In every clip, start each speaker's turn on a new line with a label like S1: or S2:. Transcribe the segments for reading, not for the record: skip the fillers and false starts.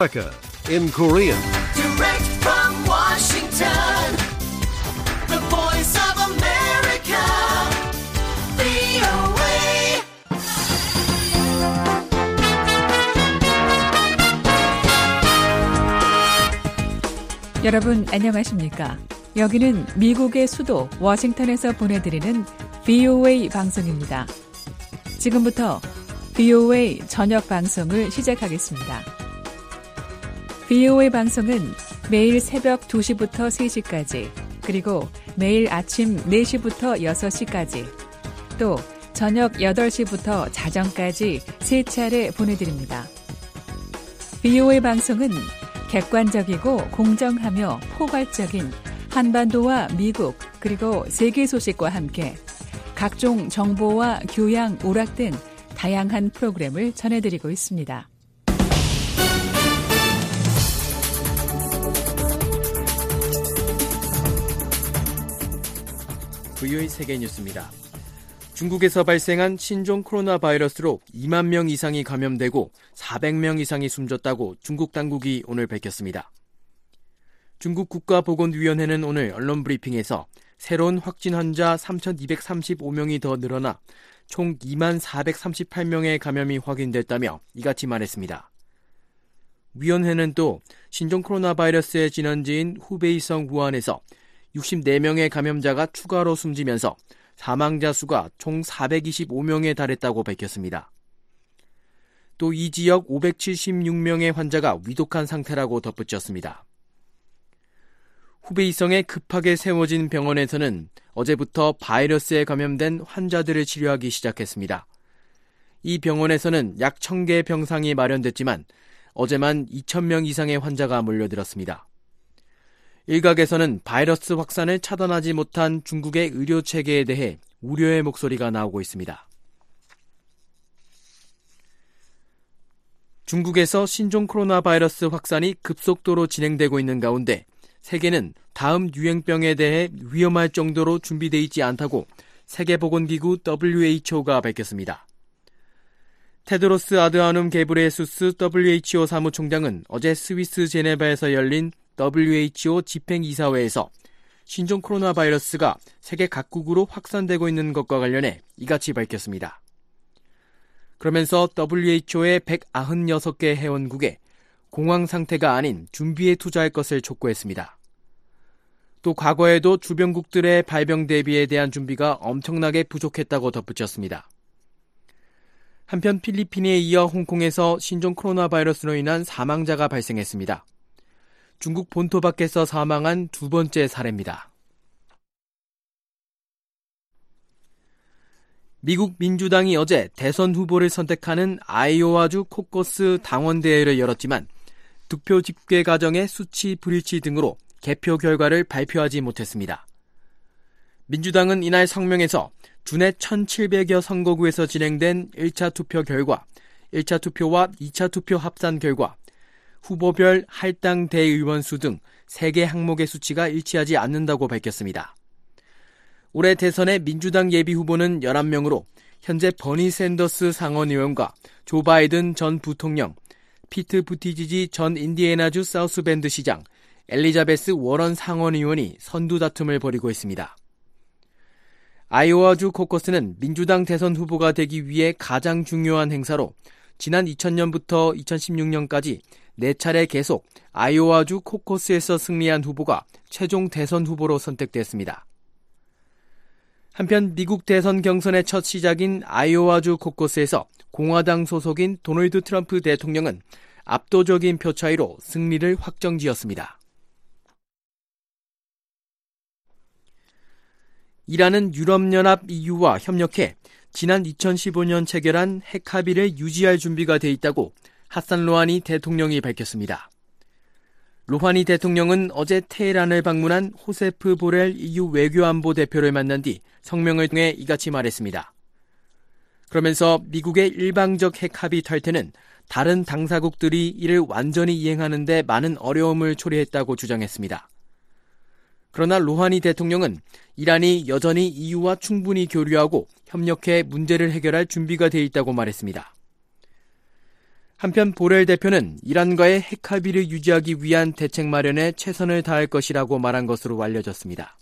S1: America in Korean.
S2: Direct from Washington, the voice of America, VOA.
S3: 여러분 안녕하십니까? 여기는 미국의 수도 워싱턴에서 보내드리는 VOA 방송입니다. 지금부터 VOA 저녁 방송을 시작하겠습니다. VOA 방송은 매일 새벽 2시부터 3시까지, 그리고 매일 아침 4시부터 6시까지, 또 저녁 8시부터 자정까지 3차례 보내드립니다. VOA 방송은 객관적이고 공정하며 포괄적인 한반도와 미국 그리고 세계 소식과 함께 각종 정보와 교양, 오락 등 다양한 프로그램을 전해드리고 있습니다.
S4: VOA 세계 뉴스입니다. 중국에서 발생한 신종 코로나 바이러스로 2만 명 이상이 감염되고 400명 이상이 숨졌다고 중국 당국이 오늘 밝혔습니다. 중국 국가보건위원회는 오늘 언론 브리핑에서 새로운 확진 환자 3,235명이 더 늘어나 총 2만 438명의 감염이 확인됐다며 이같이 말했습니다. 위원회는 또 신종 코로나 바이러스의 진원지인 후베이성 우한에서 64명의 감염자가 추가로 숨지면서 사망자 수가 총 425명에 달했다고 밝혔습니다. 또 이 지역 576명의 환자가 위독한 상태라고 덧붙였습니다. 후베이성에 급하게 세워진 병원에서는 어제부터 바이러스에 감염된 환자들을 치료하기 시작했습니다. 이 병원에서는 약 1,000개 병상이 마련됐지만 어제만 2,000명 이상의 환자가 몰려들었습니다. 일각에서는 바이러스 확산을 차단하지 못한 중국의 의료 체계에 대해 우려의 목소리가 나오고 있습니다. 중국에서 신종 코로나 바이러스 확산이 급속도로 진행되고 있는 가운데 세계는 다음 유행병에 대해 위험할 정도로 준비되어 있지 않다고 세계보건기구 WHO가 밝혔습니다. 테드로스 아드하눔 게브레예수스 WHO 사무총장은 어제 스위스 제네바에서 열린 WHO 집행이사회에서 신종 코로나 바이러스가 세계 각국으로 확산되고 있는 것과 관련해 이같이 밝혔습니다. 그러면서 WHO의 196개 회원국에 공황 상태가 아닌 준비에 투자할 것을 촉구했습니다. 또 과거에도 주변국들의 발병 대비에 대한 준비가 엄청나게 부족했다고 덧붙였습니다. 한편 필리핀에 이어 홍콩에서 신종 코로나 바이러스로 인한 사망자가 발생했습니다. 중국 본토 밖에서 사망한 두 번째 사례입니다. 미국 민주당이 어제 대선 후보를 선택하는 아이오와주 코커스 당원대회를 열었지만 득표 집계 과정의 수치 불일치 등으로 개표 결과를 발표하지 못했습니다. 민주당은 이날 성명에서 주내 1,700여 선거구에서 진행된 1차 투표 결과, 1차 투표와 2차 투표 합산 결과, 후보별 할당 대의원 수 등 3개 항목의 수치가 일치하지 않는다고 밝혔습니다. 올해 대선의 민주당 예비후보는 11명으로 현재 버니 샌더스 상원의원과 조 바이든 전 부통령, 피트 부티지지 전 인디애나주 사우스밴드 시장, 엘리자베스 워런 상원의원이 선두 다툼을 벌이고 있습니다. 아이오와주 코커스는 민주당 대선 후보가 되기 위해 가장 중요한 행사로 지난 2000년부터 2016년까지 4차례 계속 아이오와주 코커스에서 승리한 후보가 최종 대선 후보로 선택됐습니다. 한편 미국 대선 경선의 첫 시작인 아이오와주 코커스에서 공화당 소속인 도널드 트럼프 대통령은 압도적인 표 차이로 승리를 확정지었습니다. 이란은 유럽연합 EU와 협력해 지난 2015년 체결한 핵 합의를 유지할 준비가 돼 있다고 하산 로하니 대통령이 밝혔습니다. 로하니 대통령은 어제 테헤란을 방문한 호세프 보렐 EU 외교안보 대표를 만난 뒤 성명을 통해 이같이 말했습니다. 그러면서 미국의 일방적 핵 합의 탈퇴는 다른 당사국들이 이를 완전히 이행하는 데 많은 어려움을 초래했다고 주장했습니다. 그러나 로하니 대통령은 이란이 여전히 EU와 충분히 교류하고 협력해 문제를 해결할 준비가 돼 있다고 말했습니다. 한편 보렐 대표는 이란과의 핵 합의를 유지하기 위한 대책 마련에 최선을 다할 것이라고 말한 것으로 알려졌습니다.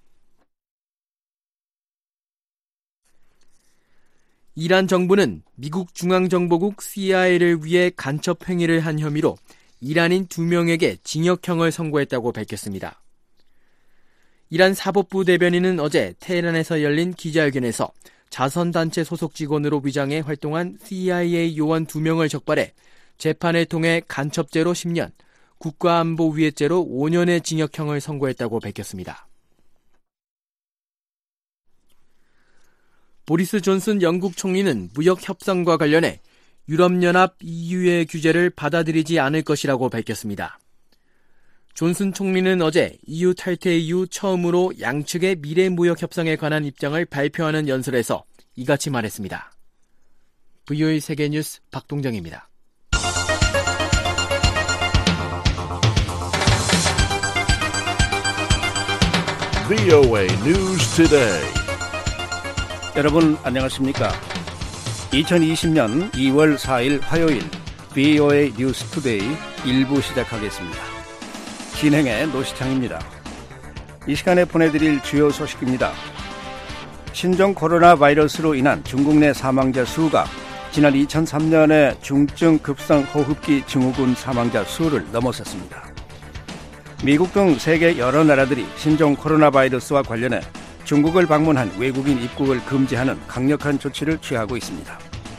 S4: 이란 정부는 미국 중앙정보국 CIA를 위해 간첩 행위를 한 혐의로 이란인 2명에게 징역형을 선고했다고 밝혔습니다. 이란 사법부 대변인은 어제 테헤란에서 열린 기자회견에서 자선단체 소속 직원으로 위장해 활동한 CIA 요원 2명을 적발해 재판을 통해 간첩죄로 10년, 국가안보위해죄로 5년의 징역형을 선고했다고 밝혔습니다. 보리스 존슨 영국 총리는 무역 협상과 관련해 유럽연합 EU의 규제를 받아들이지 않을 것이라고 밝혔습니다. 존슨 총리는 어제 EU 탈퇴 이후 처음으로 양측의 미래 무역 협상에 관한 입장을 발표하는 연설에서 이같이 말했습니다. VOA 세계뉴스 박동정입니다.
S1: VOA News Today.
S5: 여러분 안녕하십니까? 2020년 2월 4일 화요일 VOA 뉴스 투데이 1부 시작하겠습니다. 진행의 노시창입니다. 이 시간에 보내드릴 주요 소식입니다. 신종 코로나 바이러스로 인한 중국 내 사망자 수가 지난 2003년의 중증 급성 호흡기 증후군 사망자 수를 넘어섰습니다. 미국 등 세계 여러 나라들이 신종 코로나 바이러스와 관련해 중국을 방문한 외국인 입국을 금지하는 강력한 조치를 취하고 있습니다.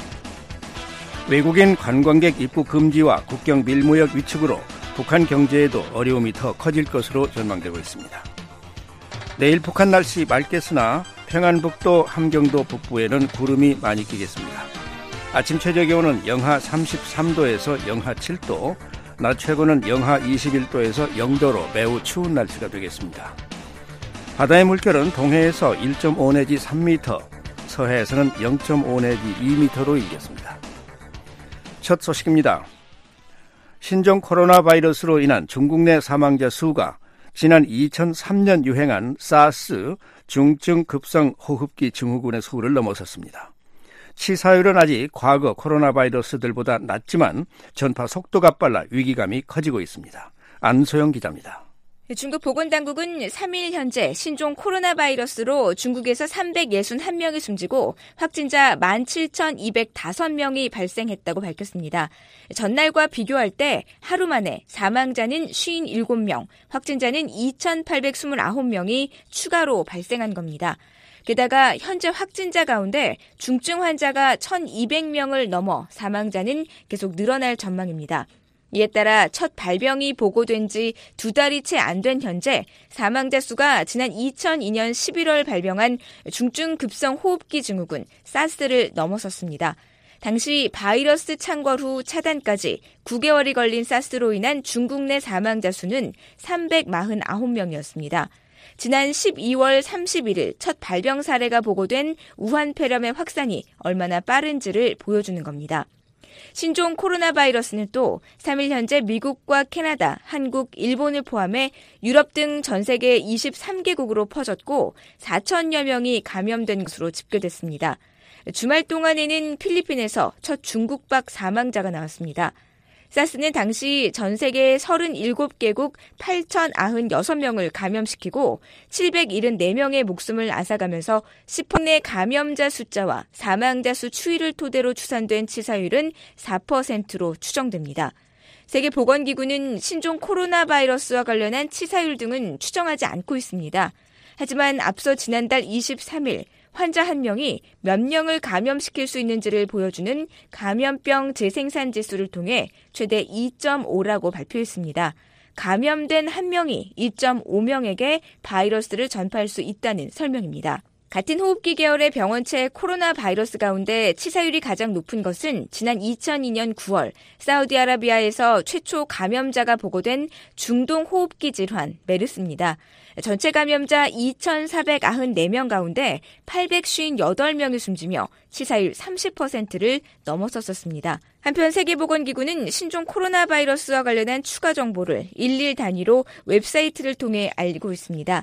S5: 외국인 관광객 입국 금지와 국경 밀무역 위축으로 북한 경제에도 어려움이 더 커질 것으로 전망되고 있습니다. 내일 북한 날씨 맑겠으나 평안북도 함경도 북부에는 구름이 많이 끼겠습니다. 아침 최저 기온은 영하 33도에서 영하 7도, 낮 최고는 영하 21도에서 0도로 매우 추운 날씨가 되겠습니다. 바다의 물결은 동해에서 1.5 내지 3m, 서해에서는 0.5 내지 2m로 일겠습니다. 첫 소식입니다. 신종 코로나 바이러스로 인한 중국 내 사망자 수가 지난 2003년 유행한 사스 중증 급성 호흡기 증후군의 수를 넘어섰습니다. 치사율은 아직 과거 코로나 바이러스들보다 낮지만 전파 속도가 빨라 위기감이 커지고 있습니다. 안소영 기자입니다.
S6: 중국 보건당국은 3일 현재 신종 코로나 바이러스로 중국에서 361명이 숨지고 확진자 17,205명이 발생했다고 밝혔습니다. 전날과 비교할 때 하루 만에 사망자는 57명, 확진자는 2,829명이 추가로 발생한 겁니다. 게다가 현재 확진자 가운데 중증 환자가 1,200명을 넘어 사망자는 계속 늘어날 전망입니다. 이에 따라 첫 발병이 보고된 지 2달이 채 안 된 현재 사망자 수가 지난 2002년 11월 발병한 중증 급성 호흡기 증후군 사스를 넘어섰습니다. 당시 바이러스 창궐 후 차단까지 9개월이 걸린 사스로 인한 중국 내 사망자 수는 349명이었습니다. 지난 12월 31일 첫 발병 사례가 보고된 우한 폐렴의 확산이 얼마나 빠른지를 보여주는 겁니다. 신종 코로나 바이러스는 또 3일 현재 미국과 캐나다, 한국, 일본을 포함해 유럽 등 전 세계 23개국으로 퍼졌고 4천여 명이 감염된 것으로 집계됐습니다. 주말 동안에는 필리핀에서 첫 중국박 사망자가 나왔습니다. 사스는 당시 전 세계 37개국 8,096명을 감염시키고 774명의 목숨을 앗아가면서 10분 내 감염자 숫자와 사망자 수 추이를 토대로 추산된 치사율은 4%로 추정됩니다. 세계보건기구는 신종 코로나 바이러스와 관련한 치사율 등은 추정하지 않고 있습니다. 하지만 앞서 지난달 23일 환자 1명이 몇 명을 감염시킬 수 있는지를 보여주는 감염병 재생산 지수를 통해 최대 2.5라고 발표했습니다. 감염된 1명이 2.5명에게 바이러스를 전파할 수 있다는 설명입니다. 같은 호흡기 계열의 병원체 코로나 바이러스 가운데 치사율이 가장 높은 것은 지난 2002년 9월 사우디아라비아에서 최초 감염자가 보고된 중동 호흡기 질환 메르스입니다. 전체 감염자 2,494명 가운데 858명이 숨지며 치사율 30%를 넘어섰었습니다. 한편 세계보건기구는 신종 코로나 바이러스와 관련한 추가 정보를 일일 단위로 웹사이트를 통해 알리고 있습니다.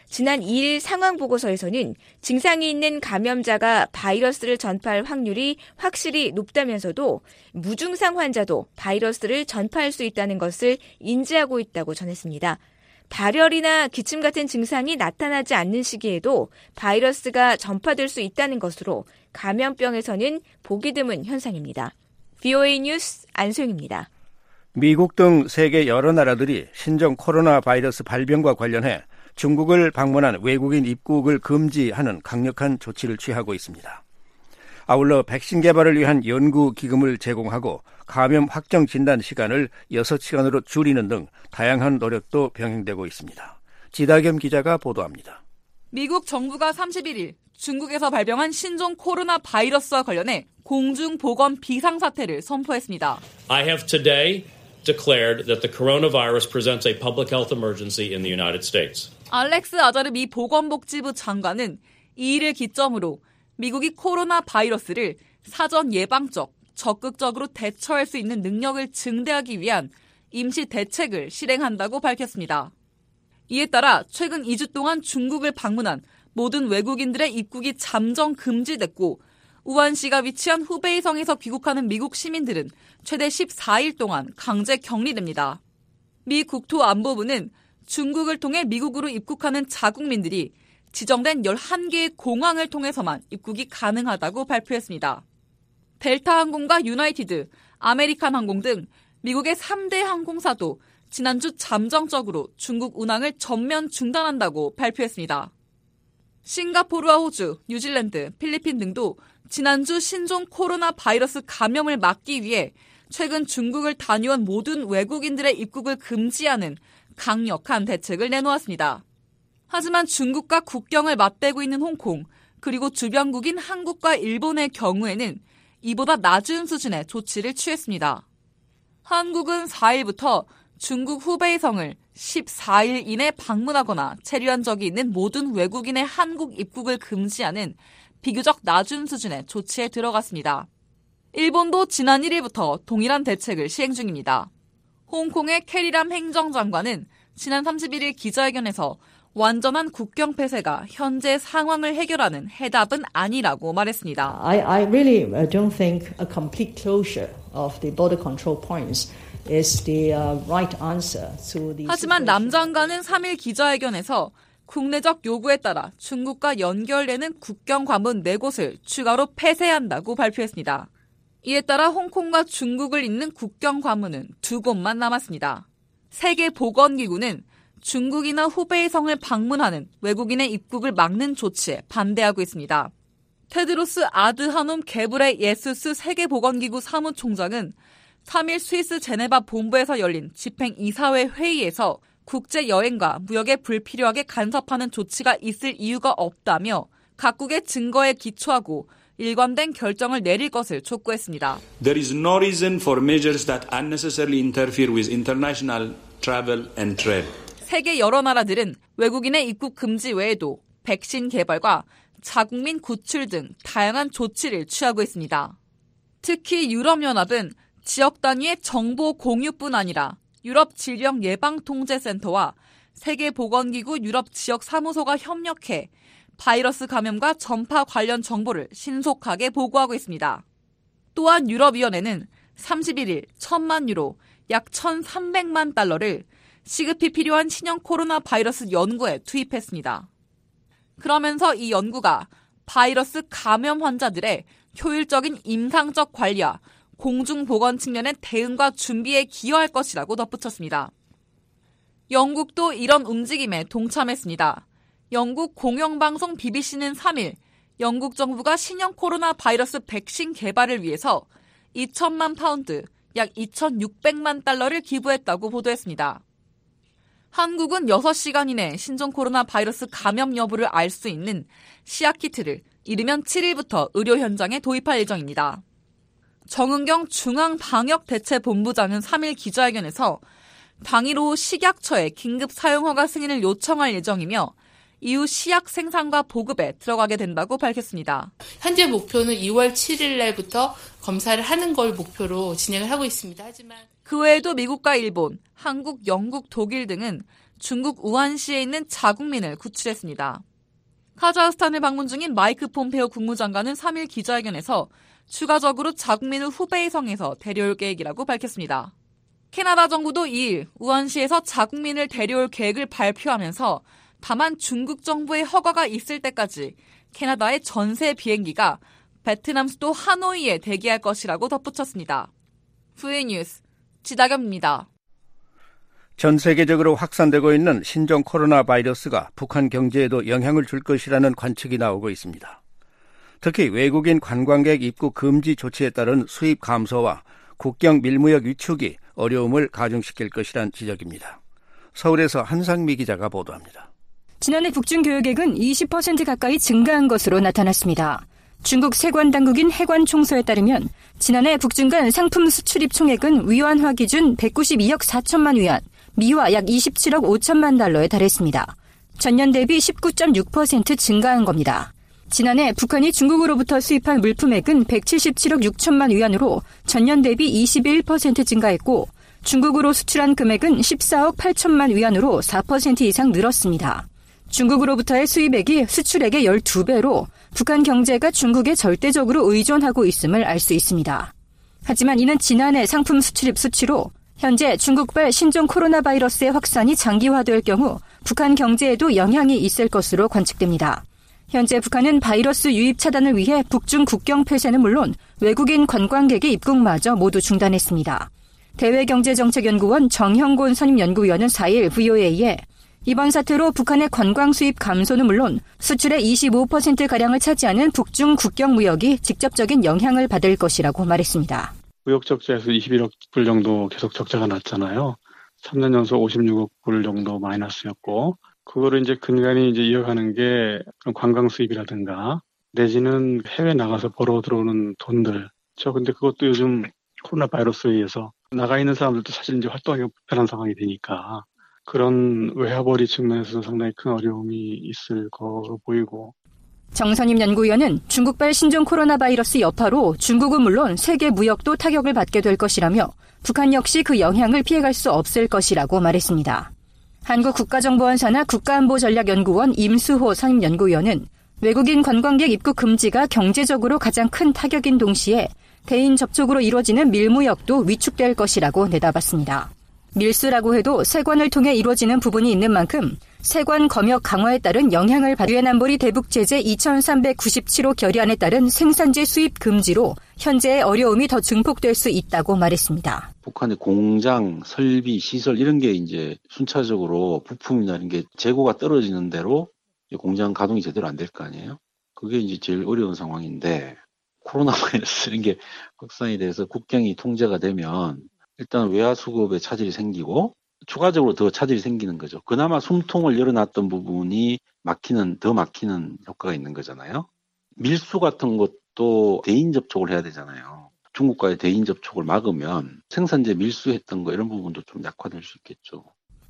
S6: 지난 2일 상황보고서에서는 증상이 있는 감염자가 바이러스를 전파할 확률이 확실히 높다면서도 무증상 환자도 바이러스를 전파할 수 있다는 것을 인지하고 있다고 전했습니다. 발열이나 기침 같은 증상이 나타나지 않는 시기에도 바이러스가 전파될 수 있다는 것으로 감염병에서는 보기 드문 현상입니다. VOA 뉴스 안소영입니다.
S5: 미국 등 세계 여러 나라들이 신종 코로나 바이러스 발병과 관련해 중국을 방문한 외국인 입국을 금지하는 강력한 조치를 취하고 있습니다. 아울러 백신 개발을 위한 연구 기금을 제공하고 감염 확정 진단 시간을 6시간으로 줄이는 등 다양한 노력도 병행되고 있습니다. 지다겸 기자가 보도합니다.
S7: 미국 정부가 31일 중국에서 발병한 신종 코로나 바이러스와 관련해 공중보건 비상사태를 선포했습니다.
S8: I have today declared that the coronavirus presents a public health emergency in the United States.
S7: 알렉스 아자르 미 보건복지부 장관은 이 일을 기점으로 미국이 코로나 바이러스를 사전 예방적, 적극적으로 대처할 수 있는 능력을 증대하기 위한 임시 대책을 실행한다고 밝혔습니다. 이에 따라 최근 2주 동안 중국을 방문한 모든 외국인들의 입국이 잠정 금지됐고 우한시가 위치한 후베이성에서 귀국하는 미국 시민들은 최대 14일 동안 강제 격리됩니다. 미 국토안보부는 중국을 통해 미국으로 입국하는 자국민들이 지정된 11개의 공항을 통해서만 입국이 가능하다고 발표했습니다. 델타항공과 유나이티드, 아메리칸 항공 등 미국의 3대 항공사도 지난주 잠정적으로 중국 운항을 전면 중단한다고 발표했습니다. 싱가포르와 호주, 뉴질랜드, 필리핀 등도 지난주 신종 코로나 바이러스 감염을 막기 위해 최근 중국을 다녀온 모든 외국인들의 입국을 금지하는 강력한 대책을 내놓았습니다. 하지만 중국과 국경을 맞대고 있는 홍콩, 그리고 주변국인 한국과 일본의 경우에는 이보다 낮은 수준의 조치를 취했습니다. 한국은 4일부터 중국 후베이성을 14일 이내 방문하거나 체류한 적이 있는 모든 외국인의 한국 입국을 금지하는 비교적 낮은 수준의 조치에 들어갔습니다. 일본도 지난 1일부터 동일한 대책을 시행 중입니다. 홍콩의 캐리람 행정장관은 지난 31일 기자회견에서 완전한 국경 폐쇄가 현재 상황을 해결하는 해답은 아니라고 말했습니다.
S9: I really don't think a complete closure of the border control points is the right answer to the
S7: 하지만 남 장관은 3일 기자회견에서 국내적 요구에 따라 중국과 연결되는 국경 관문 4곳을 추가로 폐쇄한다고 발표했습니다. 이에 따라 홍콩과 중국을 잇는 국경 관문은 2곳만 남았습니다. 세계보건기구는 중국이나 후베이성을 방문하는 외국인의 입국을 막는 조치에 반대하고 있습니다. 테드로스 아드하놈 게브레예수스 세계보건기구 사무총장은 3일 스위스 제네바 본부에서 열린 집행이사회 회의에서 국제여행과 무역에 불필요하게 간섭하는 조치가 있을 이유가 없다며 각국의 증거에 기초하고 일관된 결정을 내릴 것을 촉구했습니다.
S10: There is no reason for measures that unnecessarily interfere with international travel and trade.
S7: 세계 여러 나라들은 외국인의 입국 금지 외에도 백신 개발과 자국민 구출 등 다양한 조치를 취하고 있습니다. 특히 유럽연합은 지역 단위의 정보 공유뿐 아니라 유럽 질병예방통제센터와 세계보건기구 유럽 지역사무소가 협력해 바이러스 감염과 전파 관련 정보를 신속하게 보고하고 있습니다. 또한 유럽위원회는 31일 1,000만 유로, 약 1,300만 달러를 시급히 필요한 신형 코로나 바이러스 연구에 투입했습니다. 그러면서 이 연구가 바이러스 감염 환자들의 효율적인 임상적 관리와 공중보건 측면의 대응과 준비에 기여할 것이라고 덧붙였습니다. 영국도 이런 움직임에 동참했습니다. 영국 공영방송 BBC는 3일 영국 정부가 신형 코로나 바이러스 백신 개발을 위해서 2천만 파운드, 약 2,600만 달러를 기부했다고 보도했습니다. 한국은 6시간 이내 신종 코로나 바이러스 감염 여부를 알 수 있는 씨앗키트를 이르면 7일부터 의료 현장에 도입할 예정입니다. 정은경 중앙방역대책본부장은 3일 기자회견에서 당일 오후 식약처에 긴급 사용허가 승인을 요청할 예정이며 이후 씨약 생산과 보급에 들어가게 된다고 밝혔습니다.
S11: 현재 목표는 2월 7일 날부터 검사를 하는 걸 목표로 진행을 하고 있습니다. 하지만
S7: 그 외에도 미국과 일본, 한국, 영국, 독일 등은 중국 우한시에 있는 자국민을 구출했습니다. 카자흐스탄을 방문 중인 마이크 폼페오 국무장관은 3일 기자회견에서 추가적으로 자국민을 후베이 성에서 데려올 계획이라고 밝혔습니다. 캐나다 정부도 2일 우한시에서 자국민을 데려올 계획을 발표하면서 다만 중국 정부의 허가가 있을 때까지 캐나다의 전세 비행기가 베트남 수도 하노이에 대기할 것이라고 덧붙였습니다. VN뉴스 지다겸입니다.
S5: 전 세계적으로 확산되고 있는 신종 코로나 바이러스가 북한 경제에도 영향을 줄 것이라는 관측이 나오고 있습니다. 특히 외국인 관광객 입국 금지 조치에 따른 수입 감소와 국경 밀무역 위축이 어려움을 가중시킬 것이란 지적입니다. 서울에서 한상미 기자가 보도합니다.
S11: 지난해 북중 교역액은 20% 가까이 증가한 것으로 나타났습니다. 중국 세관 당국인 해관총소에 따르면 지난해 북중 간 상품 수출입 총액은 위안화 기준 192억 4천만 위안, 미화 약 27억 5천만 달러에 달했습니다. 전년 대비 19.6% 증가한 겁니다. 지난해 북한이 중국으로부터 수입한 물품액은 177억 6천만 위안으로 전년 대비 21% 증가했고 중국으로 수출한 금액은 14억 8천만 위안으로 4% 이상 늘었습니다. 중국으로부터의 수입액이 수출액의 12배로 북한 경제가 중국에 절대적으로 의존하고 있음을 알 수 있습니다. 하지만 이는 지난해 상품 수출입 수치로 현재 중국발 신종 코로나 바이러스의 확산이 장기화될 경우 북한 경제에도 영향이 있을 것으로 관측됩니다. 현재 북한은 바이러스 유입 차단을 위해 북중 국경 폐쇄는 물론 외국인 관광객의 입국마저 모두 중단했습니다. 대외경제정책연구원 정형곤 선임연구위원은 4일 VOA에 이번 사태로 북한의 관광 수입 감소는 물론 수출의 25%가량을 차지하는 북중 국경 무역이 직접적인 영향을 받을 것이라고 말했습니다.
S12: 무역 적자에서 21억 불 정도 계속 적자가 났잖아요. 3년 연속 56억 불 정도 마이너스였고 그거를 이제 근간히 이제 이어가는 게 관광 수입이라든가 내지는 해외 나가서 벌어 들어오는 돈들. 근데 그것도 요즘 코로나 바이러스에 의해서 나가 있는 사람들도 사실 이제 활동하기가 불편한 상황이 되니까 그런 외화벌이 측면에서도 상당히 큰 어려움이 있을 거로 보이고.
S11: 정선임 연구위원은 중국발 신종 코로나 바이러스 여파로 중국은 물론 세계 무역도 타격을 받게 될 것이라며 북한 역시 그 영향을 피해갈 수 없을 것이라고 말했습니다. 한국국가정보원사나 국가안보전략연구원 임수호 선임연구위원은 외국인 관광객 입국 금지가 경제적으로 가장 큰 타격인 동시에 대인 접촉으로 이루어지는 밀무역도 위축될 것이라고 내다봤습니다. 밀수라고 해도 세관을 통해 이루어지는 부분이 있는 만큼 세관 검역 강화에 따른 영향을 받은 유엔 안보리 대북 제재 2397호 결의안에 따른 생산재 수입 금지로 현재의 어려움이 더 증폭될 수 있다고 말했습니다.
S13: 북한의 공장, 설비, 시설 이런 게 이제 순차적으로 부품이나 이런 게 재고가 떨어지는 대로 공장 가동이 제대로 안 될 거 아니에요? 그게 이제 제일 어려운 상황인데 코로나 바이러스 이런 게 확산이 돼서 국경이 통제가 되면 일단 외화 수급에 차질이 생기고 추가적으로 더 차질이 생기는 거죠. 그나마 숨통을 열어놨던 부분이 더 막히는 효과가 있는 거잖아요. 밀수 같은 것도 대인 접촉을 해야 되잖아요. 중국과의 대인 접촉을 막으면 생산재 밀수했던 거 이런 부분도 좀 약화될 수 있겠죠.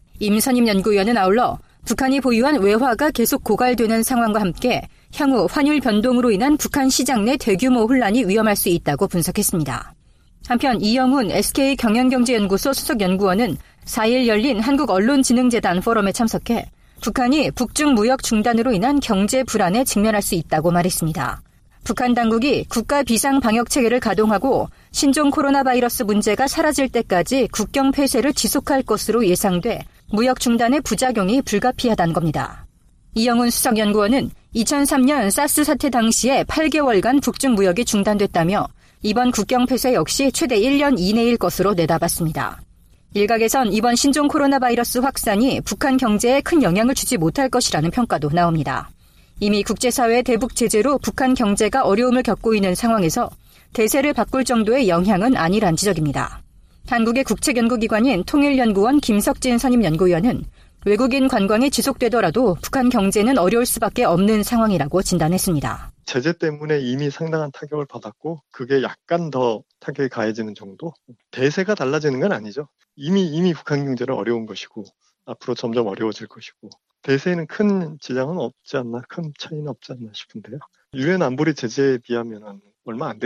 S11: 임선임 연구위원은 아울러 북한이 보유한 외화가 계속 고갈되는 상황과 함께 향후 환율 변동으로 인한 북한 시장 내 대규모 혼란이 위험할 수 있다고 분석했습니다. 한편 이영훈 SK경영경제연구소 수석연구원은 4일 열린 한국언론진흥재단 포럼에 참석해 북한이 북중 무역 중단으로 인한 경제 불안에 직면할 수 있다고 말했습니다. 북한 당국이 국가 비상방역체계를 가동하고 신종 코로나 바이러스 문제가 사라질 때까지 국경 폐쇄를 지속할 것으로 예상돼 무역 중단의 부작용이 불가피하다는 겁니다. 이영훈 수석연구원은 2003년 사스 사태 당시에 8개월간 북중 무역이 중단됐다며 이번 국경 폐쇄 역시 최대 1년 이내일 것으로 내다봤습니다. 일각에선 이번 신종 코로나 바이러스 확산이 북한 경제에 큰 영향을 주지 못할 것이라는 평가도 나옵니다. 이미 국제사회의 대북 제재로 북한 경제가 어려움을 겪고 있는 상황에서 대세를 바꿀 정도의 영향은 아니란 지적입니다. 한국의 국책연구기관인 통일연구원 김석진 선임연구위원은 외국인 관광이 지속되더라도 북한 경제는 어려울 수밖에 없는 상황이라고 진단했습니다.
S14: 제재 때문에 이미 상당한 타격을 받았고 그게 약간 더 타격이 가해지는 정도? 대세가 달라지는 건 아니죠. 이미 북한 경제는 어려운 것이고 앞으로 점점 어려워질 것이고 대세에는 큰 지장은 없지 않나, 큰 차이는 없지 않나 싶은데요. 유엔 안보리 제재에 비하면 얼마 안 되죠.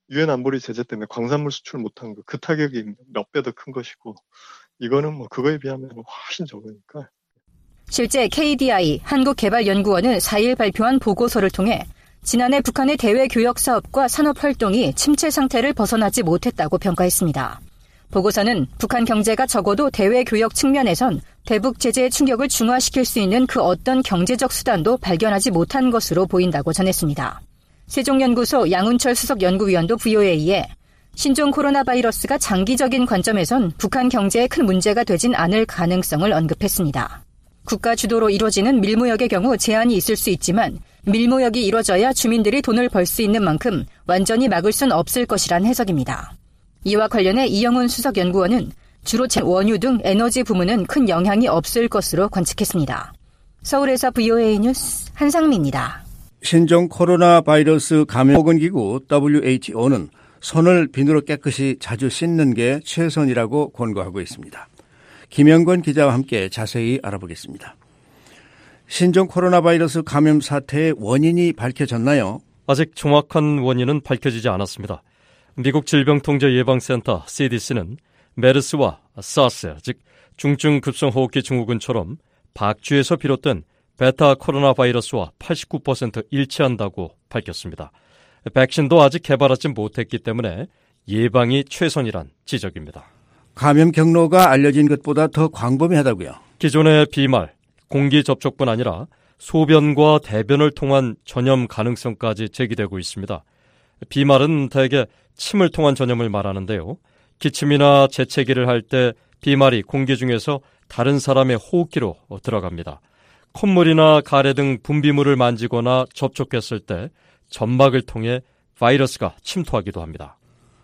S14: 유엔 안보리 제재 때문에 광산물 수출 못한 거, 그 타격이 몇 배 더 큰 것이고, 이거는 뭐 그거에 비하면 훨씬 적으니까.
S11: 실제 KDI 한국개발연구원은 4일 발표한 보고서를 통해 지난해 북한의 대외 교역 사업과 산업 활동이 침체 상태를 벗어나지 못했다고 평가했습니다. 보고서는 북한 경제가 적어도 대외 교역 측면에선 대북 제재의 충격을 중화시킬 수 있는 그 어떤 경제적 수단도 발견하지 못한 것으로 보인다고 전했습니다. 세종연구소 양운철 수석연구위원도 VOA에 신종 코로나 바이러스가 장기적인 관점에선 북한 경제에 큰 문제가 되진 않을 가능성을 언급했습니다. 국가 주도로 이루어지는 밀무역의 경우 제한이 있을 수 있지만 밀무역이 이루어져야 주민들이 돈을 벌 수 있는 만큼 완전히 막을 순 없을 것이란 해석입니다. 이와 관련해 이영훈 수석연구원은 주로 원유 등 에너지 부문은 큰 영향이 없을 것으로 관측했습니다. 서울에서 VOA 뉴스 한상미입니다.
S5: 신종 코로나 바이러스 감염보건기구 WHO는 손을 비누로 깨끗이 자주 씻는 게 최선이라고 권고하고 있습니다. 김영권 기자와 함께 자세히 알아보겠습니다. 신종 코로나 바이러스 감염 사태의 원인이 밝혀졌나요?
S15: 아직 정확한 원인은 밝혀지지 않았습니다. 미국 질병통제예방센터 CDC는 메르스와 사스, 즉 중증 급성호흡기 증후군처럼 박쥐에서 비롯된 베타 코로나 바이러스와 89% 일치한다고 밝혔습니다. 백신도 아직 개발하지 못했기 때문에 예방이 최선이란 지적입니다.
S5: 감염 경로가 알려진 것보다 더 광범위하다고요?
S15: 기존의 비말, 공기 접촉뿐 아니라 소변과 대변을 통한 전염 가능성까지 제기되고 있습니다. 비말은 대개 침을 통한 전염을 말하는데요. 기침이나 재채기를 할 때 비말이 공기 중에서 다른 사람의 호흡기로 들어갑니다. 콧물이나 가래 등 분비물을 만지거나 접촉했을 때 점막을 통해 바이러스가 침투하기도 합니다.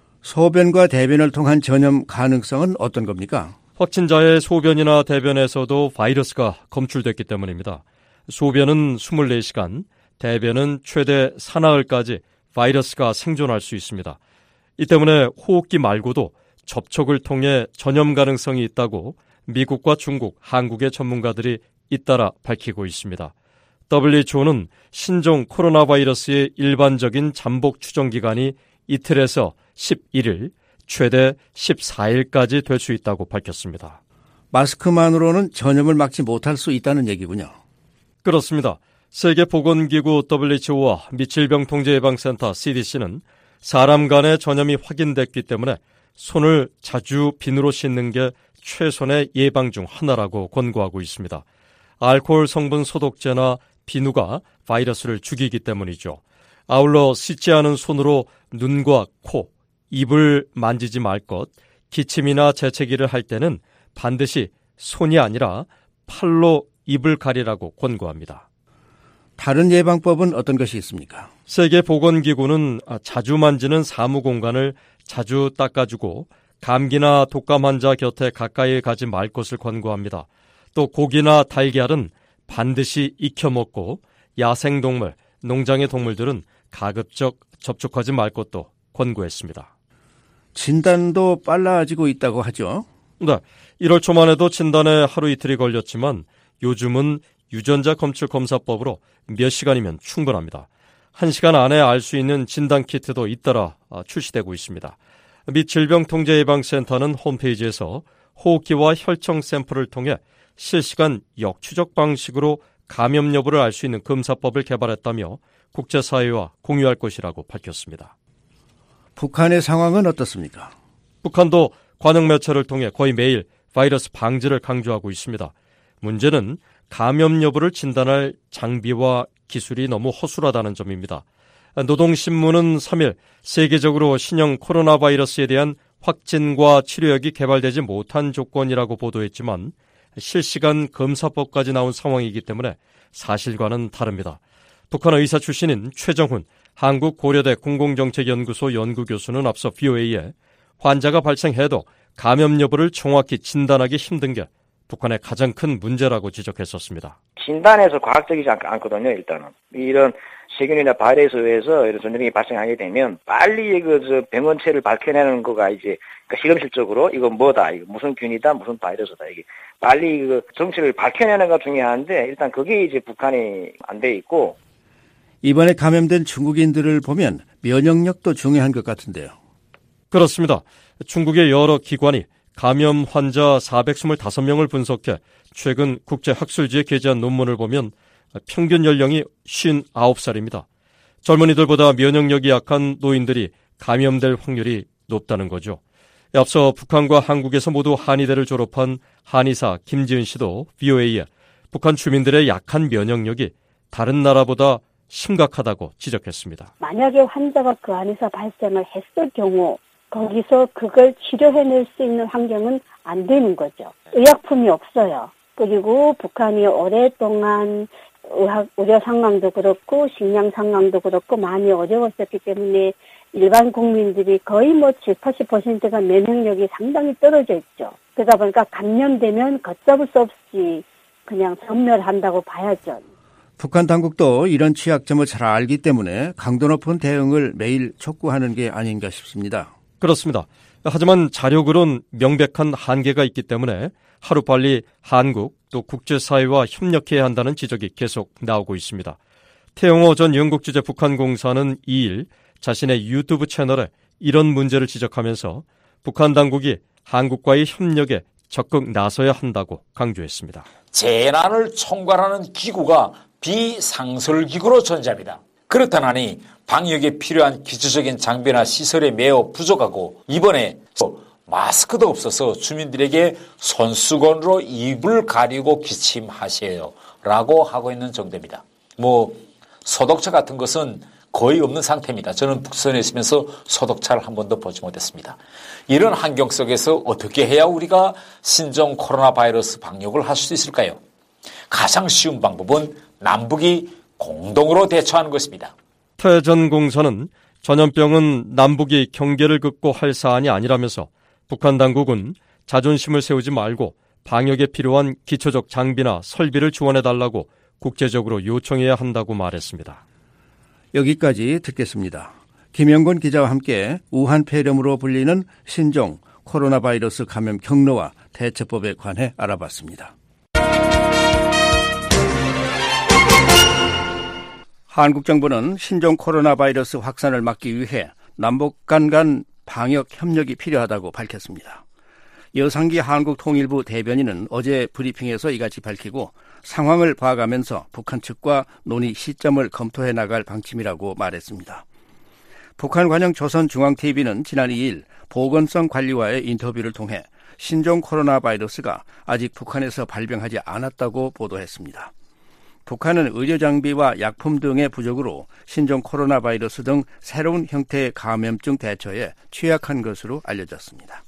S5: 소변과 대변을 통한 전염 가능성은 어떤 겁니까?
S15: 확진자의 소변이나 대변에서도 바이러스가 검출됐기 때문입니다. 소변은 24시간, 대변은 최대 사나흘까지 바이러스가 생존할 수 있습니다. 이 때문에 호흡기 말고도 접촉을 통해 전염 가능성이 있다고 미국과 중국, 한국의 전문가들이 잇따라 밝히고 있습니다. WHO는 신종 코로나 바이러스의 일반적인 잠복 추정 기간이 이틀에서 11일, 최대 14일까지 될 수 있다고 밝혔습니다.
S5: 마스크만으로는 전염을 막지 못할 수 있다는 얘기군요.
S15: 그렇습니다. 세계보건기구 WHO와 미 질병통제예방센터 CDC는 사람 간의 전염이 확인됐기 때문에 손을 자주 비누로 씻는 게 최선의 예방 중 하나라고 권고하고 있습니다. 알코올 성분 소독제나 비누가 바이러스를 죽이기 때문이죠. 아울러 씻지 않은 손으로 눈과 코, 입을 만지지 말 것, 기침이나 재채기를 할 때는 반드시 손이 아니라 팔로 입을 가리라고 권고합니다.
S5: 다른 예방법은 어떤 것이 있습니까?
S15: 세계보건기구는 자주 만지는 사무공간을 자주 닦아주고 감기나 독감 환자 곁에 가까이 가지 말 것을 권고합니다. 또 고기나 달걀은 반드시 익혀 먹고 야생동물, 농장의 동물들은 가급적 접촉하지 말 것도 권고했습니다.
S5: 진단도 빨라지고 있다고 하죠?
S15: 네, 1월 초만 해도 진단에 하루 이틀이 걸렸지만 요즘은 유전자 검출 검사법으로 몇 시간이면 충분합니다. 1시간 안에 알 수 있는 진단키트도 잇따라 출시되고 있습니다. 미 질병통제예방센터는 홈페이지에서 호흡기와 혈청 샘플을 통해 실시간 역추적 방식으로 감염 여부를 알 수 있는 검사법을 개발했다며 국제사회와 공유할 것이라고 밝혔습니다.
S5: 북한의 상황은 어떻습니까?
S15: 북한도 관영 매체를 통해 거의 매일 바이러스 방지를 강조하고 있습니다. 문제는 감염 여부를 진단할 장비와 기술이 너무 허술하다는 점입니다. 노동신문은 3일 세계적으로 신형 코로나 바이러스에 대한 확진과 치료약이 개발되지 못한 조건이라고 보도했지만 실시간 검사법까지 나온 상황이기 때문에 사실과는 다릅니다. 북한 의사 출신인 최정훈 한국고려대 공공정책연구소 연구교수는 앞서 VOA에 환자가 발생해도 감염 여부를 정확히 진단하기 힘든 게 북한의 가장 큰 문제라고 지적했었습니다.
S16: 진단에서 과학적이지 않거든요. 일단은 이런 세균이나 바이러스에 의해서 이런 전염이 발생하게 되면 빨리 병원체를 밝혀내는 거가 이제 실험실적으로 이거 뭐다, 이거 무슨 균이다, 무슨 바이러스다, 이게 빨리 정체를 밝혀내는 거 중요한데 일단 그게 이제 북한이 안 돼 있고.
S5: 이번에 감염된 중국인들을 보면 면역력도 중요한 것 같은데요.
S15: 그렇습니다. 중국의 여러 기관이 감염 환자 425명을 분석해 최근 국제학술지에 게재한 논문을 보면 평균 연령이 59살입니다. 젊은이들보다 면역력이 약한 노인들이 감염될 확률이 높다는 거죠. 앞서 북한과 한국에서 모두 한의대를 졸업한 한의사 김지은 씨도 VOA에 북한 주민들의 약한 면역력이 다른 나라보다 심각하다고 지적했습니다.
S17: 만약에 환자가 그 안에서 발생을 했을 경우 거기서 그걸 치료해낼 수 있는 환경은 안 되는 거죠. 의약품이 없어요. 그리고 북한이 오랫동안 의료 상황도 그렇고 식량 상황도 그렇고 많이 어려웠었기 때문에 일반 국민들이 거의 70, 80%가 면역력이 상당히 떨어져 있죠. 그러다 보니까 감염되면 걷잡을 수 없이 그냥 전멸한다고 봐야죠.
S5: 북한 당국도 이런 취약점을 잘 알기 때문에 강도 높은 대응을 매일 촉구하는 게 아닌가 싶습니다.
S15: 그렇습니다. 하지만 자력으론 명백한 한계가 있기 때문에 하루빨리 한국 또 국제사회와 협력해야 한다는 지적이 계속 나오고 있습니다. 태영호 전 영국 주재 북한 공사는 2일 자신의 유튜브 채널에 이런 문제를 지적하면서 북한 당국이 한국과의 협력에 적극 나서야 한다고 강조했습니다.
S18: 재난을 총괄하는 기구가 비상설기구로 존재합니다. 그렇다니 방역에 필요한 기초적인 장비나 시설이 매우 부족하고 이번에 마스크도 없어서 주민들에게 손수건으로 입을 가리고 기침하세요 라고 하고 있는 정도입니다. 소독차 같은 것은 거의 없는 상태입니다. 저는 북선에 있으면서 소독차를 한 번도 보지 못했습니다. 이런 환경 속에서 어떻게 해야 우리가 신종 코로나 바이러스 방역을 할 수 있을까요? 가장 쉬운 방법은 남북이 공동으로 대처하는 것입니다.
S15: 태 전 공사는 전염병은 남북이 경계를 긋고 할 사안이 아니라면서 북한 당국은 자존심을 세우지 말고 방역에 필요한 기초적 장비나 설비를 지원해달라고 국제적으로 요청해야 한다고 말했습니다.
S5: 여기까지 듣겠습니다. 김영곤 기자와 함께 우한 폐렴으로 불리는 신종 코로나 바이러스 감염 경로와 대처법에 관해 알아봤습니다. 한국 정부는 신종 코로나 바이러스 확산을 막기 위해 남북 간 방역 협력이 필요하다고 밝혔습니다. 여상기 한국통일부 대변인은 어제 브리핑에서 이같이 밝히고 상황을 봐가면서 북한 측과 논의 시점을 검토해 나갈 방침이라고 말했습니다. 북한 관영 조선중앙TV는 지난 2일 보건성 관리와의 인터뷰를 통해 신종 코로나 바이러스가 아직 북한에서 발병하지 않았다고 보도했습니다. 북한은 의료장비와 약품 등의 부족으로 신종 코로나 바이러스 등 새로운 형태의 감염증 대처에 취약한 것으로 알려졌습니다.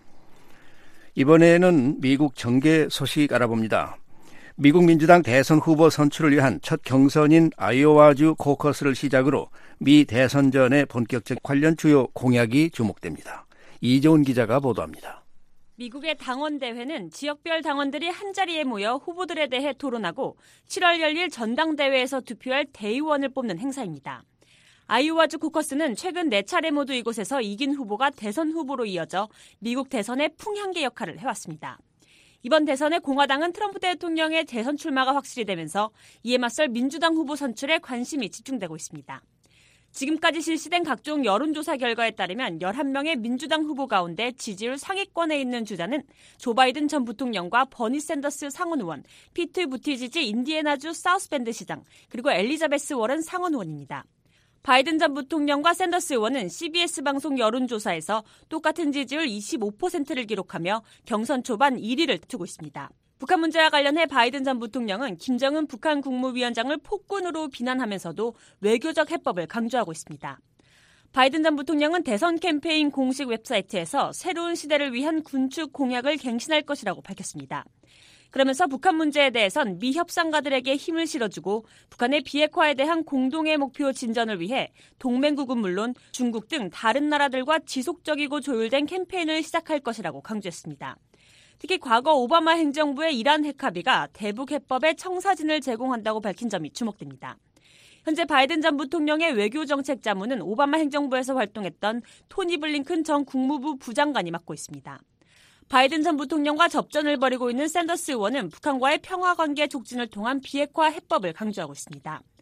S5: 이번에는 미국 정계 소식 알아봅니다. 미국 민주당 대선 후보 선출을 위한 첫 경선인 아이오와주 코커스를 시작으로 미 대선전의 본격적 관련 주요 공약이 주목됩니다. 이재훈 기자가 보도합니다.
S19: 미국의 당원대회는 지역별 당원들이 한자리에 모여 후보들에 대해 토론하고 7월 열릴 전당대회에서 투표할 대의원을 뽑는 행사입니다. 아이오와주 코커스는 최근 4차례 모두 이곳에서 이긴 후보가 대선 후보로 이어져 미국 대선의 풍향계 역할을 해왔습니다. 이번 대선에 공화당은 트럼프 대통령의 대선 출마가 확실히 되면서 이에 맞설 민주당 후보 선출에 관심이 집중되고 있습니다. 지금까지 실시된 각종 여론조사 결과에 따르면 11명의 민주당 후보 가운데 지지율 상위권에 있는 주자는 조 바이든 전 부통령과 버니 샌더스 상원 의원, 피트 부티지지 인디애나주 사우스밴드 시장, 그리고 엘리자베스 워런 상원 의원입니다. 바이든 전 부통령과 샌더스 의원은 CBS 방송 여론조사에서 똑같은 지지율 25%를 기록하며 경선 초반 1위를 두고 있습니다. 북한 문제와 관련해 바이든 전 부통령은 김정은 북한 국무위원장을 폭군으로 비난하면서도 외교적 해법을 강조하고 있습니다. 바이든 전 부통령은 대선 캠페인 공식 웹사이트에서 새로운 시대를 위한 군축 공약을 갱신할 것이라고 밝혔습니다. 그러면서 북한 문제에 대해선 미 협상가들에게 힘을 실어주고 북한의 비핵화에 대한 공동의 목표 진전을 위해 동맹국은 물론 중국 등 다른 나라들과 지속적이고 조율된 캠페인을 시작할 것이라고 강조했습니다. 특히 과거 오바마 행정부의 이란 핵합의가 대북 해법에 청사진을 제공한다고 밝힌 점이 주목됩니다. 현재 바이든 전 부통령의 외교정책 자문은 오바마 행정부에서 활동했던 토니 블링컨 전 국무부 부장관이 맡고 있습니다. 바이든 전 부통령과 접전을 벌이고 있는 샌더스 의원은 북한과의 평화관계 촉진을 통한 비핵화 해법을 강조하고 있습니다.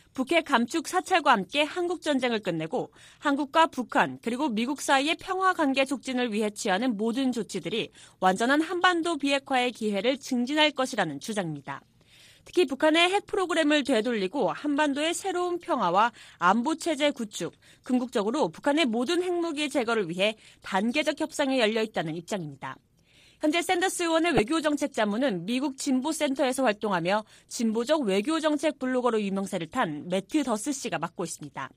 S19: 북핵 감축 사찰과 함께 한국전쟁을 끝내고 한국과 북한 그리고 미국 사이의 평화관계 촉진을 위해 취하는 모든 조치들이 완전한 한반도 비핵화의 기회를 증진할 것이라는 주장입니다. 특히 북한의 핵 프로그램을 되돌리고 한반도의 새로운 평화와 안보체제 구축, 궁극적으로 북한의 모든 핵무기 제거를 위해 단계적 협상에 열려 있다는 입장입니다. 현재 샌더스 의원의 외교정책 자문은 미국 진보센터에서 활동하며 진보적 외교정책 블로거로 유명세를 탄 매트 더스 씨가 맡고 있습니다.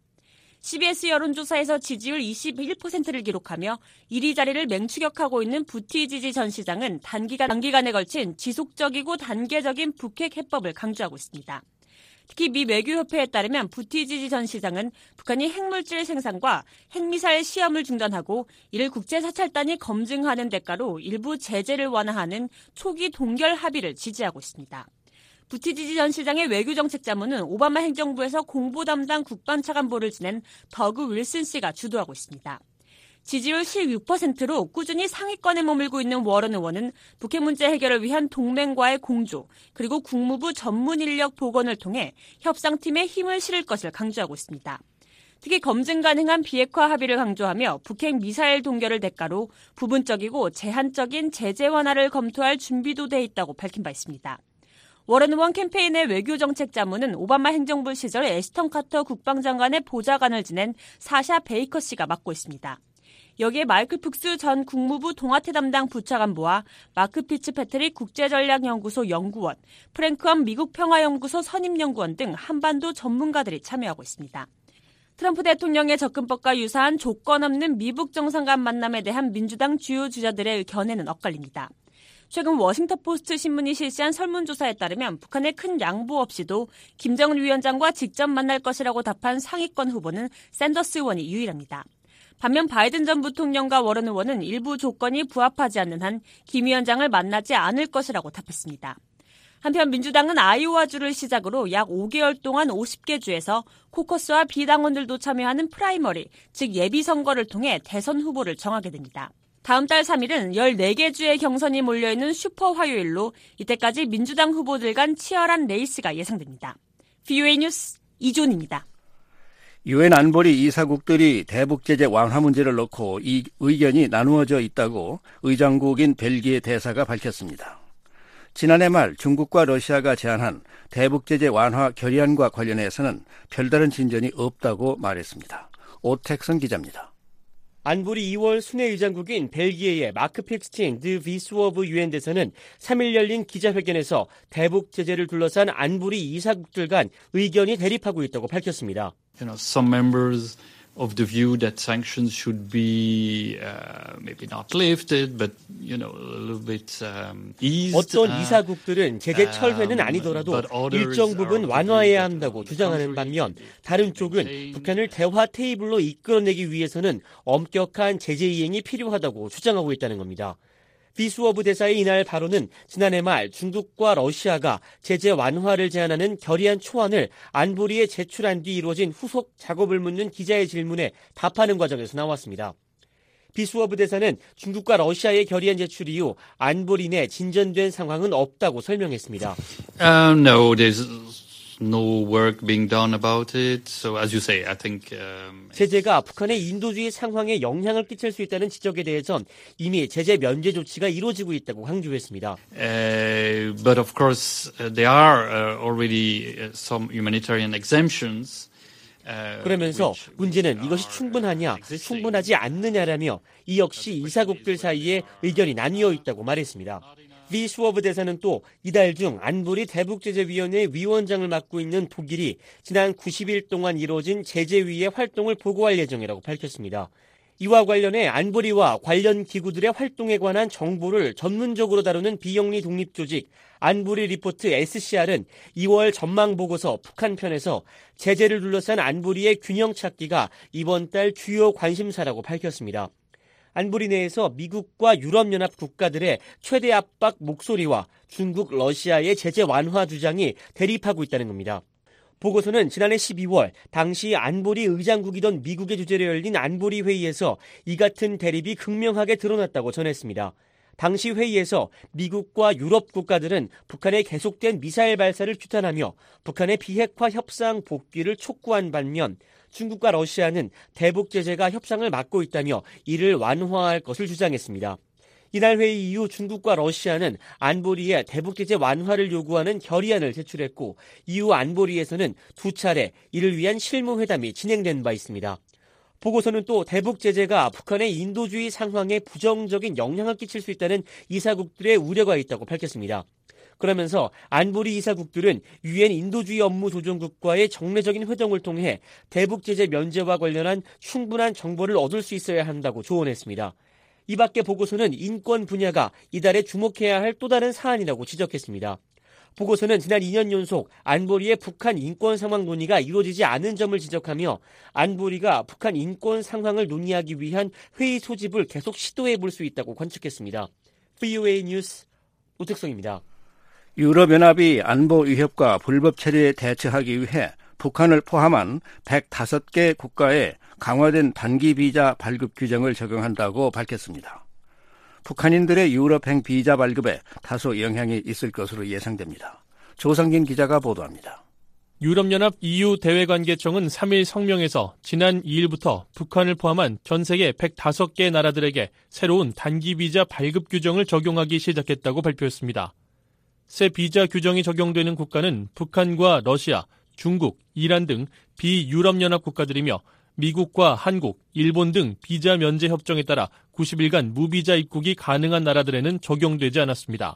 S19: CBS 여론조사에서 지지율 21%를 기록하며 1위 자리를 맹추격하고 있는 부티지지 전 시장은 단기간에 걸친 지속적이고 단계적인 북핵 해법을 강조하고 있습니다. 특히 미 외교협회에 따르면 부티지지 전 시장은 북한이 핵물질 생산과 핵미사일 시험을 중단하고 이를 국제사찰단이 검증하는 대가로 일부 제재를 완화하는 초기 동결 합의를 지지하고 있습니다. 부티지지 전 시장의 외교정책 자문은 오바마 행정부에서 공보 담당 국방차관보를 지낸 더그 윌슨 씨가 주도하고 있습니다. 지지율 16%로 꾸준히 상위권에 머물고 있는 워런 의원은 북핵 문제 해결을 위한 동맹과의 공조 그리고 국무부 전문 인력 복원을 통해 협상팀에 힘을 실을 것을 강조하고 있습니다. 특히 검증 가능한 비핵화 합의를 강조하며 북핵 미사일 동결을 대가로 부분적이고 제한적인 제재 완화를 검토할 준비도 돼 있다고 밝힌 바 있습니다. 워런 의원 캠페인의 외교정책 자문은 오바마 행정부 시절 애스턴 카터 국방장관의 보좌관을 지낸 사샤 베이커 씨가 맡고 있습니다. 여기에 마이클 푹스 전 국무부 동아태 담당 부차관보와 마크 피츠패트릭 국제전략연구소 연구원, 프랭크 원 미국 평화연구소 선임연구원 등 한반도 전문가들이 참여하고 있습니다. 트럼프 대통령의 접근법과 유사한 조건 없는 미북 정상 간 만남에 대한 민주당 주요 주자들의 견해는 엇갈립니다. 최근 워싱턴 포스트 신문이 실시한 설문조사에 따르면 북한의 큰 양보 없이도 김정은 위원장과 직접 만날 것이라고 답한 상위권 후보는 샌더스 의원이 유일합니다. 반면 바이든 전 부통령과 워런 의원은 일부 조건이 부합하지 않는 한 김 위원장을 만나지 않을 것이라고 답했습니다. 한편 민주당은 아이오와주를 시작으로 약 5개월 동안 50개 주에서 코커스와 비당원들도 참여하는 프라이머리, 즉 예비선거를 통해 대선 후보를 정하게 됩니다. 다음 달 3일은 14개 주의 경선이 몰려있는 슈퍼 화요일로 이때까지 민주당 후보들 간 치열한 레이스가 예상됩니다. VOA 뉴스 이존입니다.
S5: 유엔 안보리 이사국들이 대북 제재 완화 문제를 놓고 이 의견이 나누어져 있다고 의장국인 벨기에 대사가 밝혔습니다. 지난해 말 중국과 러시아가 제안한 대북 제재 완화 결의안과 관련해서는 별다른 진전이 없다고 말했습니다. 오택선 기자입니다.
S20: 안보리 2월 순회 의장국인 벨기에의 마크 픽스틴 드 비스워브 유엔 대사는 3일 열린 기자회견에서 대북 제재를 둘러싼 안보리 이사국들 간 의견이 대립하고 있다고 밝혔습니다.
S21: Some members of the view that sanctions should be maybe not lifted, but a little bit eased.
S20: 어떤 이사국들은 제재 철회는 아니더라도 일정 부분 완화해야 한다고 주장하는 반면 다른 쪽은 북한을 대화 테이블로 이끌어내기 위해서는 엄격한 제재 이행이 필요하다고 주장하고 있다는 겁니다. 비스워브 대사의 이날 발언은 지난해 말 중국과 러시아가 제재 완화를 제안하는 결의안 초안을 안보리에 제출한 뒤 이루어진 후속 작업을 묻는 기자의 질문에 답하는 과정에서 나왔습니다. 비스워브 대사는 중국과 러시아의 결의안 제출 이후 안보리 내 진전된 상황은 없다고 설명했습니다.
S21: No, there's no work being done about it. So as you say, I think
S20: 제재가 북한의 인도주의 상황에 영향을 끼칠 수 있다는 지적에 대해선 이미 제재 면제 조치가 이루어지고 있다고 강조했습니다.
S21: But of course, there are already some humanitarian exemptions.
S20: 그러면서 문제는 이것이 충분하냐, 충분하지 않느냐라며 이 역시 이사국들 사이에 의견이 나뉘어 있다고 말했습니다. 비스워브 대사는 또 이달 중 안보리 대북제재위원회 위원장을 맡고 있는 독일이 지난 90일 동안 이루어진 제재위의 활동을 보고할 예정이라고 밝혔습니다. 이와 관련해 안보리와 관련 기구들의 활동에 관한 정보를 전문적으로 다루는 비영리 독립조직 안보리 리포트 SCR은 2월 전망보고서 북한 편에서 제재를 둘러싼 안보리의 균형 찾기가 이번 달 주요 관심사라고 밝혔습니다. 안보리 내에서 미국과 유럽연합 국가들의 최대 압박 목소리와 중국, 러시아의 제재 완화 주장이 대립하고 있다는 겁니다. 보고서는 지난해 12월 당시 안보리 의장국이던 미국의 주재로 열린 안보리 회의에서 이 같은 대립이 극명하게 드러났다고 전했습니다. 당시 회의에서 미국과 유럽 국가들은 북한의 계속된 미사일 발사를 규탄하며 북한의 비핵화 협상 복귀를 촉구한 반면 중국과 러시아는 대북 제재가 협상을 막고 있다며 이를 완화할 것을 주장했습니다. 이날 회의 이후 중국과 러시아는 안보리에 대북 제재 완화를 요구하는 결의안을 제출했고 이후 안보리에서는 두 차례 이를 위한 실무회담이 진행된 바 있습니다. 보고서는 또 대북 제재가 북한의 인도주의 상황에 부정적인 영향을 끼칠 수 있다는 이사국들의 우려가 있다고 밝혔습니다. 그러면서 안보리 이사국들은 유엔 인도주의 업무 조정국과의 정례적인 회동을 통해 대북 제재 면제와 관련한 충분한 정보를 얻을 수 있어야 한다고 조언했습니다. 이 밖에 보고서는 인권 분야가 이달에 주목해야 할 또 다른 사안이라고 지적했습니다. 보고서는 지난 2년 연속 안보리의 북한 인권 상황 논의가 이루어지지 않은 점을 지적하며 안보리가 북한 인권 상황을 논의하기 위한 회의 소집을 계속 시도해 볼 수 있다고 관측했습니다. VOA 뉴스 오택성입니다.
S5: 유럽연합이 안보 위협과 불법 체류에 대처하기 위해 북한을 포함한 105개 국가에 강화된 단기 비자 발급 규정을 적용한다고 밝혔습니다. 북한인들의 유럽행 비자 발급에 다소 영향이 있을 것으로 예상됩니다. 조상진 기자가 보도합니다.
S2: 유럽연합 EU 대외관계청은 3일 성명에서 지난 2일부터 북한을 포함한 전 세계 105개 나라들에게 새로운 단기 비자 발급 규정을 적용하기 시작했다고 발표했습니다. 새 비자 규정이 적용되는 국가는 북한과 러시아, 중국, 이란 등 비유럽연합 국가들이며 미국과 한국, 일본 등 비자 면제 협정에 따라 90일간 무비자 입국이 가능한 나라들에는 적용되지 않았습니다.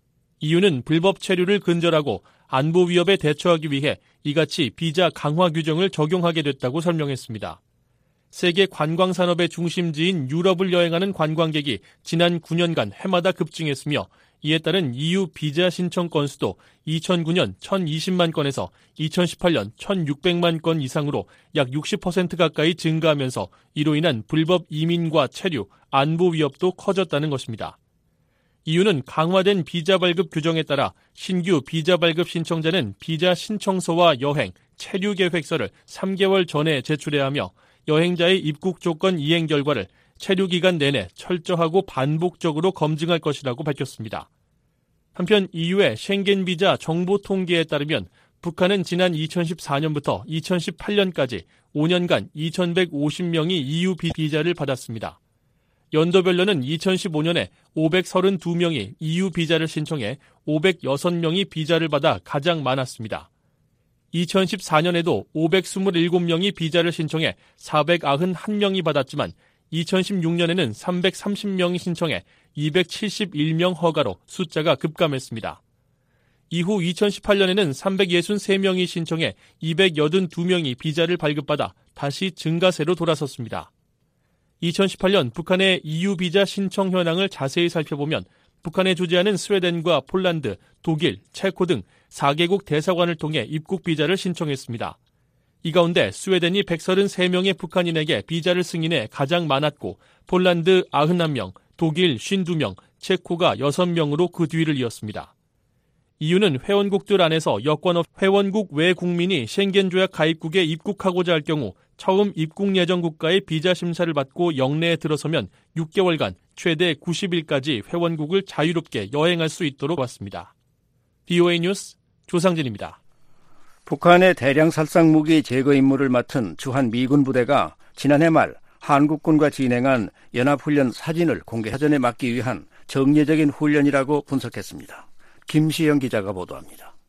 S2: EU는 불법 체류를 근절하고 안보 위협에 대처하기 위해 이같이 비자 강화 규정을 적용하게 됐다고 설명했습니다. 세계 관광산업의 중심지인 유럽을 여행하는 관광객이 지난 9년간 해마다 급증했으며 이에 따른 EU 비자 신청 건수도 2009년 1,020만 건에서 2018년 1,600만 건 이상으로 약 60% 가까이 증가하면서 이로 인한 불법 이민과 체류, 안보 위협도 커졌다는 것입니다. EU는 강화된 비자 발급 규정에 따라 신규 비자 발급 신청자는 비자 신청서와 여행, 체류 계획서를 3개월 전에 제출해야 하며 여행자의 입국 조건 이행 결과를 체류 기간 내내 철저하고 반복적으로 검증할 것이라고 밝혔습니다. 한편 EU의 쉥겐 비자 정보 통계에 따르면 북한은 지난 2014년부터 2018년까지 5년간 2,150명이 EU 비자를 받았습니다. 연도별로는 2015년에 532명이 EU 비자를 신청해 506명이 비자를 받아 가장 많았습니다. 2014년에도 527명이 비자를 신청해 491명이 받았지만 2016년에는 330명이 신청해 271명 허가로 숫자가 급감했습니다. 이후 2018년에는 363명이 신청해 282명이 비자를 발급받아 다시 증가세로 돌아섰습니다. 2018년 북한의 EU 비자 신청 현황을 자세히 살펴보면 북한에 주재하는 스웨덴과 폴란드, 독일, 체코 등 4개국 대사관을 통해 입국 비자를 신청했습니다. 이 가운데 스웨덴이 133명의 북한인에게 비자를 승인해 가장 많았고 폴란드 91명, 독일 52명, 체코가 6명으로 그 뒤를 이었습니다. EU는 회원국들 안에서 여권 없 회원국 외 국민이 쉥겐 조약 가입국에 입국하고자 할 경우 처음 입국 예정 국가의 비자 심사를 받고 영내에 들어서면 6개월간 최대 90일까지 회원국을 자유롭게 여행할 수 있도록 왔습니다. VOA 뉴스 조상진입니다.
S5: 북한의 대량 살상 무기 제거 임무를 맡은 주한 미군 부대가 지난해 말 한국군과 진행한 연합훈련 사진을 공개 사전에 막기 위한 정례적인 훈련이라고 분석했습니다. 김시영 기자가 보도합니다.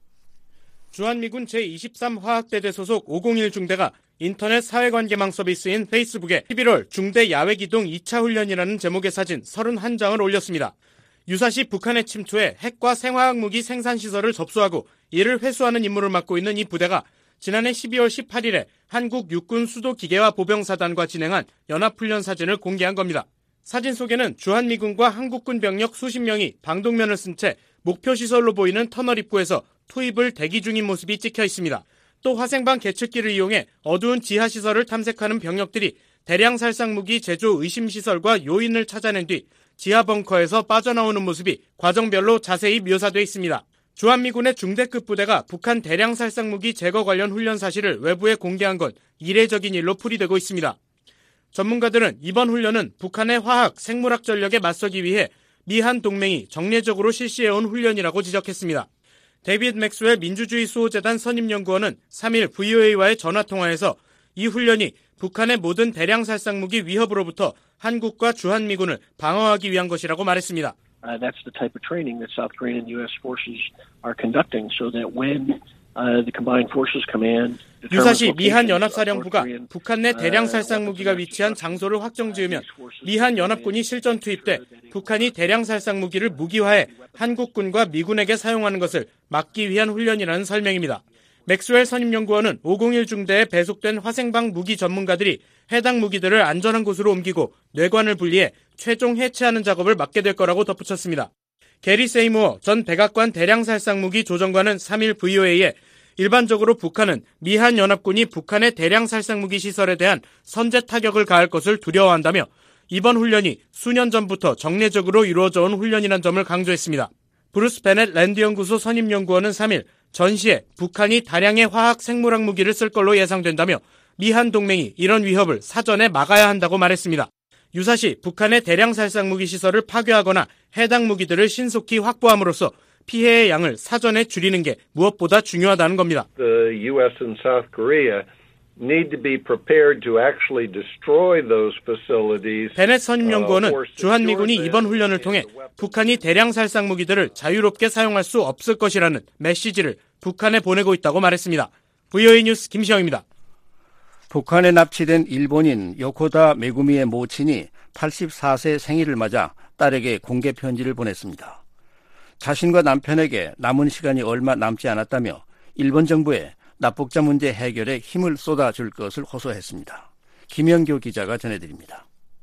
S22: 주한미군 제23화학대대 소속 501 중대가 인터넷 사회관계망 서비스인 페이스북에 11월 중대 야외기동 2차 훈련이라는 제목의 사진 31장을 올렸습니다. 유사시 북한의 침투에 핵과 생화학무기 생산시설을 접수하고 이를 회수하는 임무를 맡고 있는 이 부대가 지난해 12월 18일에 한국 육군 수도기계화 보병사단과 진행한 연합훈련 사진을 공개한 겁니다. 사진 속에는 주한미군과 한국군 병력 수십 명이 방독면을 쓴 채 목표시설로 보이는 터널 입구에서 투입을 대기 중인 모습이 찍혀 있습니다. 또 화생방 계측기를 이용해 어두운 지하시설을 탐색하는 병력들이 대량 살상무기 제조 의심시설과 요인을 찾아낸 뒤 지하 벙커에서 빠져나오는 모습이 과정별로 자세히 묘사되어 있습니다. 주한미군의 중대급 부대가 북한 대량 살상무기 제거 관련 훈련 사실을 외부에 공개한 건 이례적인 일로 풀이되고 있습니다. 전문가들은 이번 훈련은 북한의 화학, 생물학 전력에 맞서기 위해 미한 동맹이 정례적으로 실시해온 훈련이라고 지적했습니다. 데이비드 맥스웰 민주주의 수호재단 선임연구원은 3일 VOA와의 전화통화에서 이 훈련이 북한의 모든 대량 살상무기 위협으로부터 한국과 주한미군을 방어하기 위한 것이라고 말했습니다.
S3: That's the type of training that South Korean and U.S. forces are conducting so that when the combined forces command
S22: 유사시 미한 연합사령부가 북한 내 대량 살상 무기가 위치한 장소를 확정지으면 미한 연합군이 실전 투입돼 북한이 대량 살상 무기를 무기화해 한국군과 미군에게 사용하는 것을 막기 위한 훈련이라는 설명입니다. 맥스웰 선임연구원은 501 중대에 배속된 화생방 무기 전문가들이 해당 무기들을 안전한 곳으로 옮기고 뇌관을 분리해 최종 해체하는 작업을 맡게 될 거라고 덧붙였습니다. 게리 세이무어 전 백악관 대량살상무기 조정관은 3일 VOA에 일반적으로 북한은 미한 연합군이 북한의 대량살상무기 시설에 대한 선제 타격을 가할 것을 두려워한다며 이번 훈련이 수년 전부터 정례적으로 이루어져 온 훈련이라는 점을 강조했습니다. 브루스 베넷 랜드연구소 선임연구원은 3일 전시에 북한이 다량의 화학 생물학 무기를 쓸 걸로 예상된다며 미한 동맹이 이런 위협을 사전에 막아야 한다고 말했습니다. 유사시 북한의 대량 살상 무기 시설을 파괴하거나 해당 무기들을 신속히 확보함으로써 피해의 양을 사전에 줄이는 게 무엇보다 중요하다는 겁니다.
S1: The U.S. and South Korea need to be prepared to actually destroy those facilities.
S22: 베넷 선임연구원은 주한미군이 이번 훈련을 통해 북한이 대량 살상 무기들을 자유롭게 사용할 수 없을 것이라는 메시지를 북한에 보내고 있다고 말했습니다. VOA 뉴스 김시영입니다.
S5: 북한에 납치된 일본인 요코다 메구미의 모친이 84세 생일을 맞아 딸에게 공개 편지를 보냈습니다. 자신과 남편에게 남은 시간이 얼마 남지 않았다며 일본 정부에 납북자 문제 해결에 힘을 쏟아줄 것을 호소했습니다. 김영교 기자가 전해드립니다.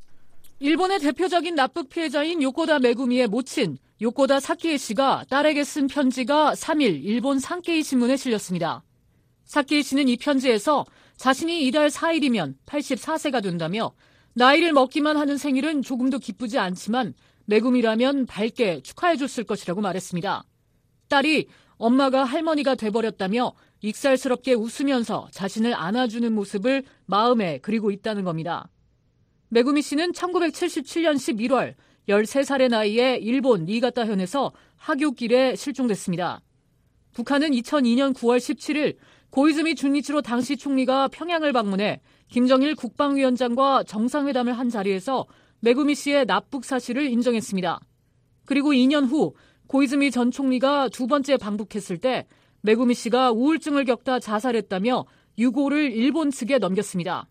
S4: 일본의 대표적인 납북 피해자인 요코다 메구미의 모친 요코다 사키에 씨가 딸에게 쓴 편지가 3일 일본 산케이 신문에 실렸습니다. 사키에 씨는 이 편지에서 자신이 이달 4일이면 84세가 된다며 나이를 먹기만 하는 생일은 조금도 기쁘지 않지만 메구미라면 밝게 축하해줬을 것이라고 말했습니다. 딸이 엄마가 할머니가 돼버렸다며 익살스럽게 웃으면서 자신을 안아주는 모습을 마음에 그리고 있다는 겁니다. 메구미 씨는 1977년 11월 13살의 나이에 일본 니가타현에서 하굣길에 실종됐습니다. 북한은 2002년 9월 17일 고이즈미 준이치로 당시 총리가 평양을 방문해 김정일 국방위원장과 정상회담을 한 자리에서 메구미 씨의 납북 사실을 인정했습니다. 그리고 2년 후 고이즈미 전 총리가 두 번째 방북했을 때 메구미 씨가 우울증을 겪다 자살했다며 유골을 일본 측에 넘겼습니다.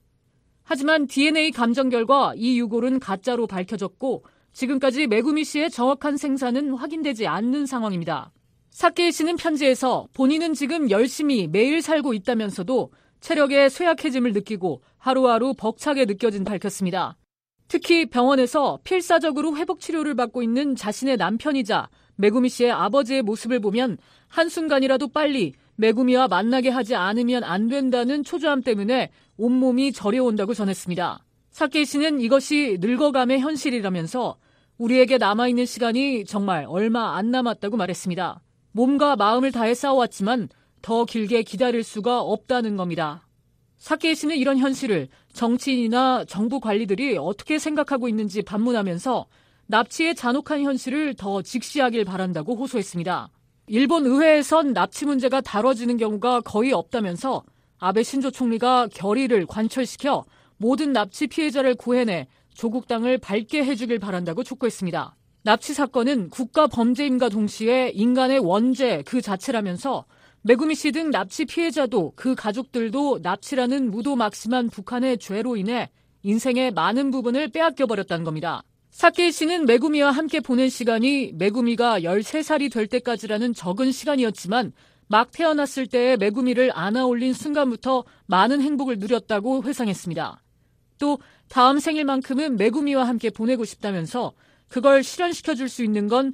S4: 하지만 DNA 감정 결과 이 유골은 가짜로 밝혀졌고 지금까지 메구미 씨의 정확한 생사는 확인되지 않는 상황입니다. 사케이 씨는 편지에서 본인은 지금 열심히 매일 살고 있다면서도 체력의 쇠약해짐을 느끼고 하루하루 벅차게 느껴진 밝혔습니다. 특히 병원에서 필사적으로 회복 치료를 받고 있는 자신의 남편이자 메구미 씨의 아버지의 모습을 보면 한순간이라도 빨리 메구미와 만나게 하지 않으면 안 된다는 초조함 때문에 온몸이 저려온다고 전했습니다. 사케이 씨는 이것이 늙어감의 현실이라면서 우리에게 남아있는 시간이 정말 얼마 안 남았다고 말했습니다. 몸과 마음을 다해 싸워왔지만 더 길게 기다릴 수가 없다는 겁니다. 사케이 씨는 이런 현실을 정치인이나 정부 관리들이 어떻게 생각하고 있는지 반문하면서 납치의 잔혹한 현실을 더 직시하길 바란다고 호소했습니다. 일본 의회에선 납치 문제가 다뤄지는 경우가 거의 없다면서 아베 신조 총리가 결의를 관철시켜 모든 납치 피해자를 구해내 조국 땅을 밝게 해주길 바란다고 촉구했습니다. 납치 사건은 국가 범죄임과 동시에 인간의 원죄 그 자체라면서 메구미 씨 등 납치 피해자도 그 가족들도 납치라는 무도막심한 북한의 죄로 인해 인생의 많은 부분을 빼앗겨버렸다는 겁니다. 사케이 씨는 메구미와 함께 보낸 시간이 메구미가 13살이 될 때까지라는 적은 시간이었지만 막 태어났을 때의 메구미를 안아올린 순간부터 많은 행복을 누렸다고 회상했습니다. 또 다음 생일만큼은 메구미와 함께 보내고 싶다면서 그걸 실현시켜줄 수 있는 건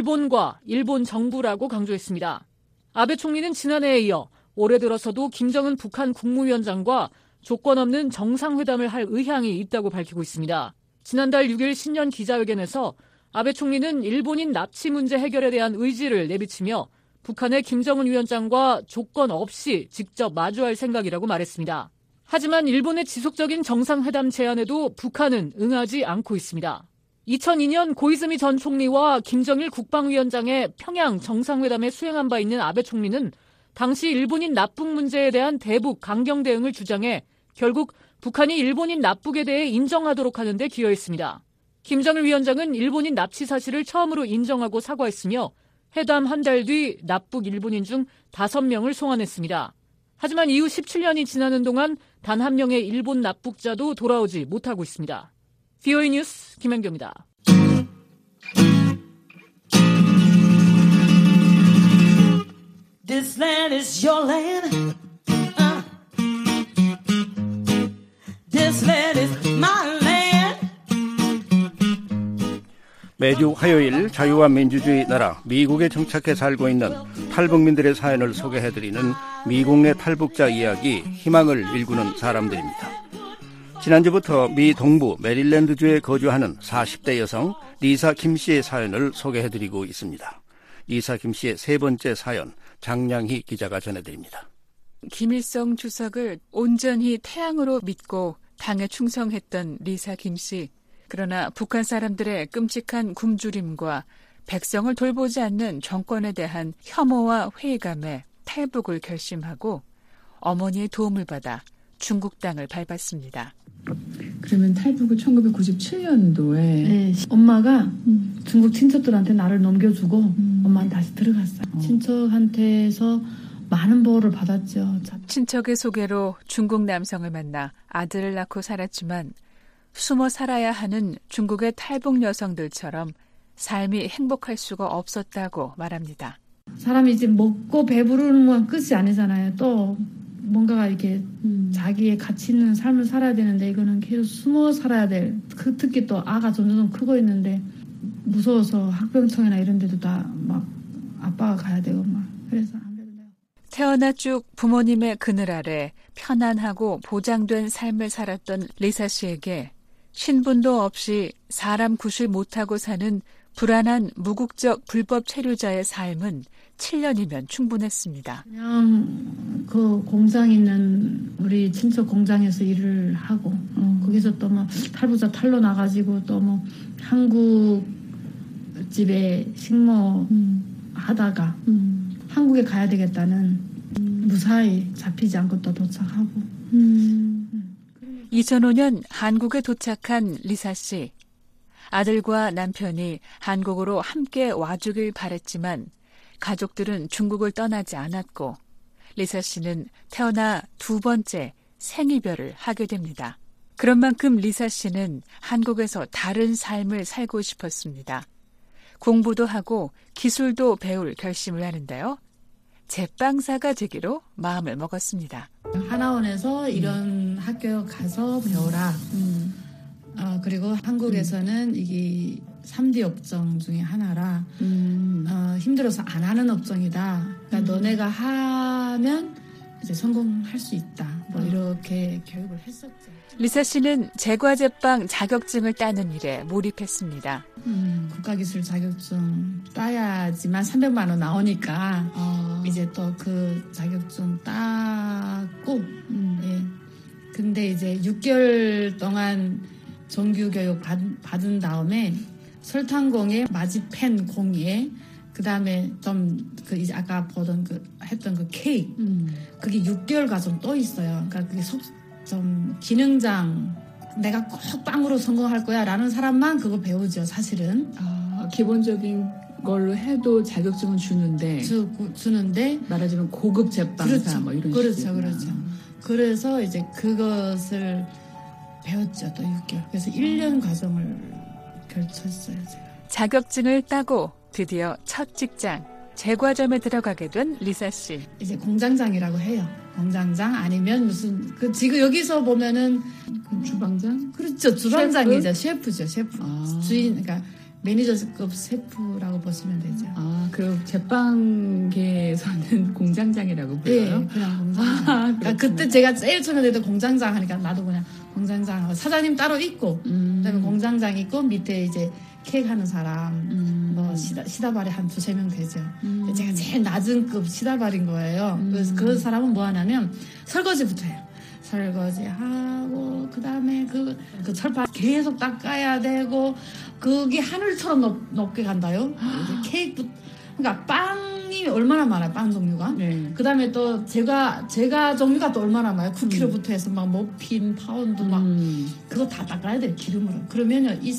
S4: 일본과 일본 정부라고 강조했습니다. 아베 총리는 지난해에 이어 올해 들어서도 김정은 북한 국무위원장과 조건 없는 정상회담을 할 의향이 있다고 밝히고 있습니다. 지난달 6일 신년 기자회견에서 아베 총리는 일본인 납치 문제 해결에 대한 의지를 내비치며 북한의 김정은 위원장과 조건 없이 직접 마주할 생각이라고 말했습니다. 하지만 일본의 지속적인 정상회담 제안에도 북한은 응하지 않고 있습니다. 2002년 고이즈미 전 총리와 김정일 국방위원장의 평양 정상회담에 수행한 바 있는 아베 총리는 당시 일본인 납북 문제에 대한 대북 강경 대응을 주장해 결국 북한이 일본인 납북에 대해 인정하도록 하는 데 기여했습니다. 김정일 위원장은 일본인 납치 사실을 처음으로 인정하고 사과했으며 회담 한 달 뒤 납북 일본인 중 5명을 송환했습니다. 하지만 이후 17년이 지나는 동안 단 한 명의 일본 납북자도 돌아오지 못하고 있습니다. VOA 뉴스 김현경입니다.
S6: This land is your land. This land is my land.
S5: 매주 화요일 자유와 민주주의 나라 미국에 정착해 살고 있는 탈북민들의 사연을 소개해드리는 미국 내 탈북자 이야기, 희망을 일구는 사람들입니다. 지난주부터 미 동부 메릴랜드주에 거주하는 40대 여성 리사 김 씨의 사연을 소개해드리고 있습니다. 리사 김 씨의 세 번째 사연, 장량희 기자가 전해드립니다.
S8: 김일성 주석을 온전히 태양으로 믿고 당에 충성했던 리사 김 씨. 그러나 북한 사람들의 끔찍한 굶주림과 백성을 돌보지 않는 정권에 대한 혐오와 회의감에 탈북을 결심하고 어머니의 도움을 받아 중국 땅을 밟았습니다.
S23: 그러면 탈북을 1997년도에 네, 엄마가 중국 친척들한테 나를 넘겨주고 엄마는 다시 들어갔어요. 친척한테서 많은 보호를 받았죠.
S8: 친척의 소개로 중국 남성을 만나 아들을 낳고 살았지만 숨어 살아야 하는 중국의 탈북 여성들처럼 삶이 행복할 수가 없었다고 말합니다.
S23: 사람이 이제 먹고 배부르는 건 끝이 아니잖아요. 또 뭔가가 이렇게 자기의 가치 있는 삶을 살아야 되는데 이거는 계속 숨어 살아야 될. 특히 또 아가 점점 크고 있는데 무서워서 학병청이나 이런 데도 다 막 아빠가 가야 되고 막 그래서 안 되는데요.
S8: 태어나 쭉 부모님의 그늘 아래 편안하고 보장된 삶을 살았던 리사 씨에게 신분도 없이 사람 구실 못하고 사는 불안한 무국적 불법 체류자의 삶은 7년이면 충분했습니다.
S23: 그냥 그 공장 있는 우리 친척 공장에서 일을 하고 거기서 또 뭐 탈북자 탈로 나가지고 또 뭐 한국 집에 식모 하다가 한국에 가야 되겠다는 무사히 잡히지 않고 또 도착하고
S8: 2005년 한국에 도착한 리사 씨. 아들과 남편이 한국으로 함께 와주길 바랬지만 가족들은 중국을 떠나지 않았고 리사 씨는 태어나 두 번째 생이별을 하게 됩니다. 그런 만큼 리사 씨는 한국에서 다른 삶을 살고 싶었습니다. 공부도 하고 기술도 배울 결심을 하는데요. 제빵사가 되기로 마음을 먹었습니다.
S23: 하나원에서 이런 학교 가서 배워라. 그리고 한국에서는 이게 3D 업종 중에 하나라 힘들어서 안 하는 업종이다. 그러니까 너네가 하면 이제 성공할 수 있다. 뭐 이렇게 교육을 했었죠.
S8: 리사 씨는 제과제빵 자격증을 따는 일에 몰입했습니다.
S23: 국가기술 자격증 따야지만 300만 원 나오니까 이제 또 그 자격증 따고 예. 근데 이제 6개월 동안 정규교육 받은 다음에 설탕공예, 마지펜 공예, 그 다음에 좀 그 이제 아까 보던 했던 그 케이크, 그게 6개월 과정 또 있어요. 그러니까 그게 좀 기능장, 내가 꼭 빵으로 성공할 거야라는 사람만 그거 배우죠, 사실은.
S8: 기본적인 걸로 해도 자격증은 주는데 말하자면 고급 제빵사
S23: 그렇죠.
S8: 뭐 이런
S23: 그렇죠,
S8: 식이구나.
S23: 그렇죠. 그래서 이제 그것을 배웠죠, 또 6개월. 그래서 1년 과정을 걸쳤어요, 제가.
S8: 자격증을 따고 드디어 첫 직장, 제과점에 들어가게 된 리사 씨.
S23: 이제 공장장이라고 해요. 공장장 아니면 무슨 지금 여기서 보면은
S8: 주방장?
S23: 그렇죠, 주방장이죠. 셰프죠, 셰프. 주인, 그러니까 매니저급 셰프라고 보시면 되죠.
S8: 그럼 제빵계에서는 공장장이라고 불러요?
S23: 네, 그냥 공장장. 그러니까 그때 제가 제일 처음에 돼도 공장장 하니까 나도 그냥 공장장. 사장님 따로 있고, 그다음에 공장장 있고 밑에 이제 케이크 하는 사람, 뭐 시다발이 한 2-3명 되죠. 제가 제일 낮은 급 시다발인 거예요. 그래서 그 사람은 뭐 하냐면 설거지부터 해요. 설거지하고 그다음에 그 철판 계속 닦아야 되고 그게 하늘처럼 높게 간다요. 케이크 그러니까 빵이 얼마나 많아요. 빵 종류가. 네. 그다음에 또 제가 종류가 또 얼마나 많아요. 쿠키로부터 해서 막 머핀, 파운드 막 그거 다 닦아야 돼요. 기름으로. 그러면요 이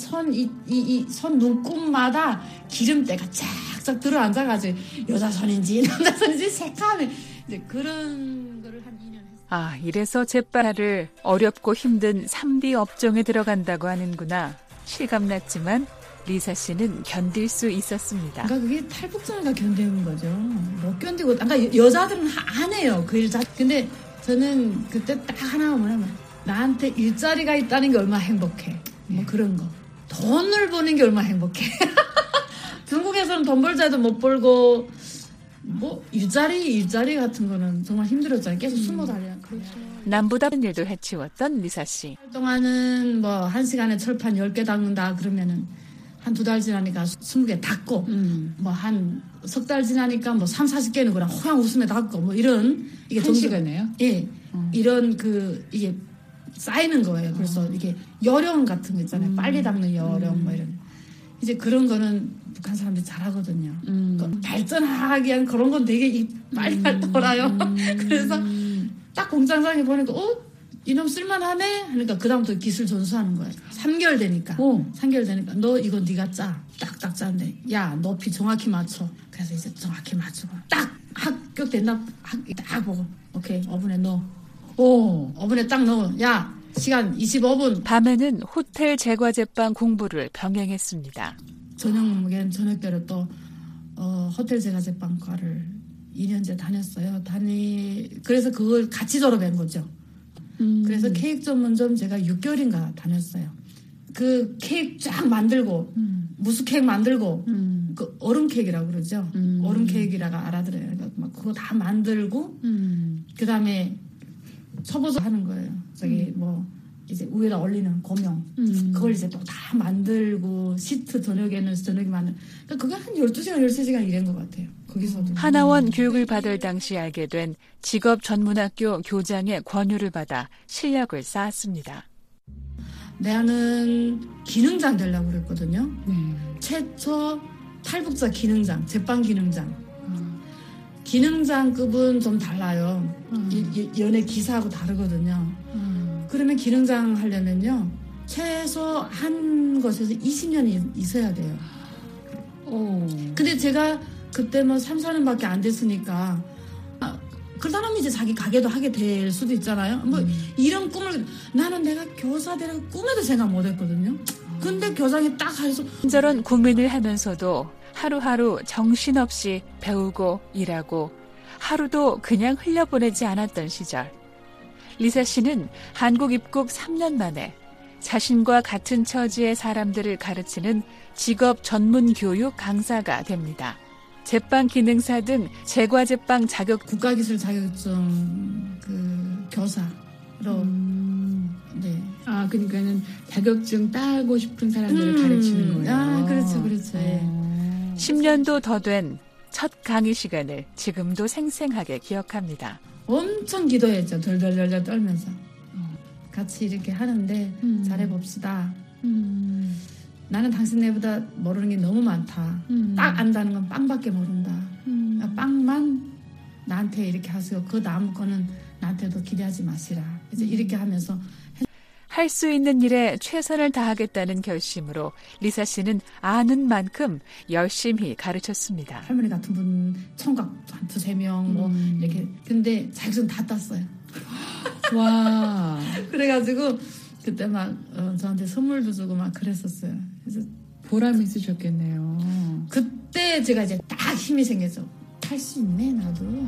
S23: 손 눈곱마다 기름때가 쫙쫙 들어앉아가지고 여자 손인지 남자 손인지 새까매 이제 그런 거를 한 2년 했어요.
S8: 아, 이래서 제빠를 어렵고 힘든 3D 업종에 들어간다고 하는구나. 실감났지만 리사 씨는 견딜 수 있었습니다.
S23: 그러니까 그게 탈북자가 견디는 거죠. 못 견디고, 그러니까 여자들은 안 해요. 그 일 자. 근데 저는 그때 딱 하나 뭐냐면 나한테 일자리가 있다는 게 얼마나 행복해. 뭐 그런 거. 돈을 버는 게 얼마나 행복해. 중국에서는 돈 벌자 해도 못 벌고 뭐 일자리 같은 거는 정말 힘들었잖아요. 계속 숨어 다녀. 그렇죠.
S8: 남보다 일도 해치웠던 리사 씨.
S23: 동안은 뭐 1시간에 철판 10개 닦는다 그러면은 한 2달 지나니까 20개 닦고 뭐 한 석 달 지나니까 뭐 30-40개는 그냥 호양 웃으며 닦고 뭐 이런 이게
S7: 1시간에요?
S23: 예. 이런 이게 쌓이는 거예요. 그래서 이게 요령 같은 거 있잖아요. 빨리 닦는 요령 뭐 이런. 이제 그런 거는 북한 사람들이 잘하거든요. 발전하기 위한 그런 건 되게 빨리 돌아요. 그래서 딱 공장장에 보니까 이놈 쓸만하네? 그러니까 그다음부터 기술 전수하는 거예요. 3개월 되니까. 3개월 되니까 너 이거 네가 짜. 딱딱 짜는데 야 높이 정확히 맞춰. 그래서 이제 정확히 맞추고 딱 합격된다. 딱 보고 오케이 오븐에 넣어. 오븐에 딱 넣어. 야 시간 25분.
S8: 밤에는 호텔 제과제빵 공부를 병행했습니다.
S23: 저녁 저녁대로 또 호텔 제과제빵과를 2년째 다녔어요. 그래서 그걸 같이 졸업한 거죠. 그래서 케이크 전문점 제가 6개월인가 다녔어요. 그 케이크 쫙 만들고 무스 케이크 만들고 그 얼음 케이크라고 그러죠. 얼음 케이크라고 알아들어요. 그러니까 막 그거 다 만들고 그다음에 초보서 하는 거예요. 저기 뭐 이제 위에다 올리는 고명 그걸 이제 또 다 만들고 시트 저녁에 만들. 그러니까 그거 한 12시간 13시간 일한 것 같아요. 거기서도.
S8: 하나원 교육을 받을 당시 알게 된 직업전문학교 교장의 권유를 받아 실력을 쌓았습니다.
S23: 내가는 기능장 되려고 그랬거든요. 최초 탈북자 기능장, 제빵 기능장. 기능장급은 좀 달라요. 연예 기사하고 다르거든요. 그러면 기능장 하려면요. 최소 한 곳에서 20년이 있어야 돼요. 근데 제가 그때 뭐 3-4년밖에 안 됐으니까 그 사람이 이제 자기 가게도 하게 될 수도 있잖아요. 뭐 이런 꿈을 나는 내가 교사 되라고 꿈에도 생각 못 했거든요. 근데 교장이 딱 해서
S8: 저런 고민을 하면서도 하루하루 정신없이 배우고 일하고 하루도 그냥 흘려보내지 않았던 시절. 리사 씨는 한국 입국 3년 만에 자신과 같은 처지의 사람들을 가르치는 직업 전문 교육 강사가 됩니다. 제빵 기능사 등 제과제빵 자격
S23: 국가기술 자격증 교사로 네.
S7: 그러니까는 자격증 따고 싶은 사람들을 가르치는 거예요.
S23: 그렇죠. 예.
S8: 10년도 더 된 첫 강의 시간을 지금도 생생하게 기억합니다.
S23: 엄청 기도했죠. 덜덜덜덜 떨면서 같이 이렇게 하는데 잘해봅시다. 나는 당신네보다 모르는 게 너무 많다. 딱 안다는 건 빵밖에 모른다. 빵만 나한테 이렇게 하세요. 그 다음 거는 나한테도 기대하지 마시라. 이제 이렇게 하면서
S8: 할 수 있는 일에 최선을 다하겠다는 결심으로 리사 씨는 아는 만큼 열심히 가르쳤습니다.
S23: 할머니 같은 분 총각 한 2-3명 뭐 이렇게 근데 자격증 다 땄어요.
S7: 와.
S23: 그래가지고 그때 막 저한테 선물도 주고 막 그랬었어요. 그래서
S7: 보람이 있으셨겠네요.
S23: 그때 제가 이제 딱 힘이 생겼죠. 할 수 있네 나도.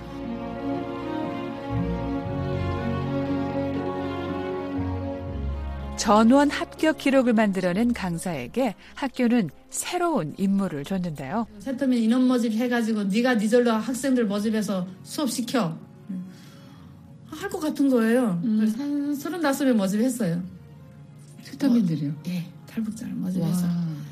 S8: 전원 합격 기록을 만들어낸 강사에게 학교는 새로운 임무를 줬는데요.
S23: 세터민 인원 모집 해가지고 네가 니절로 학생들 모집해서 수업시켜. 할 것 같은 거예요. 35명 모집했어요.
S7: 세터민들이요?
S23: 예, 탈북자를 모집해서.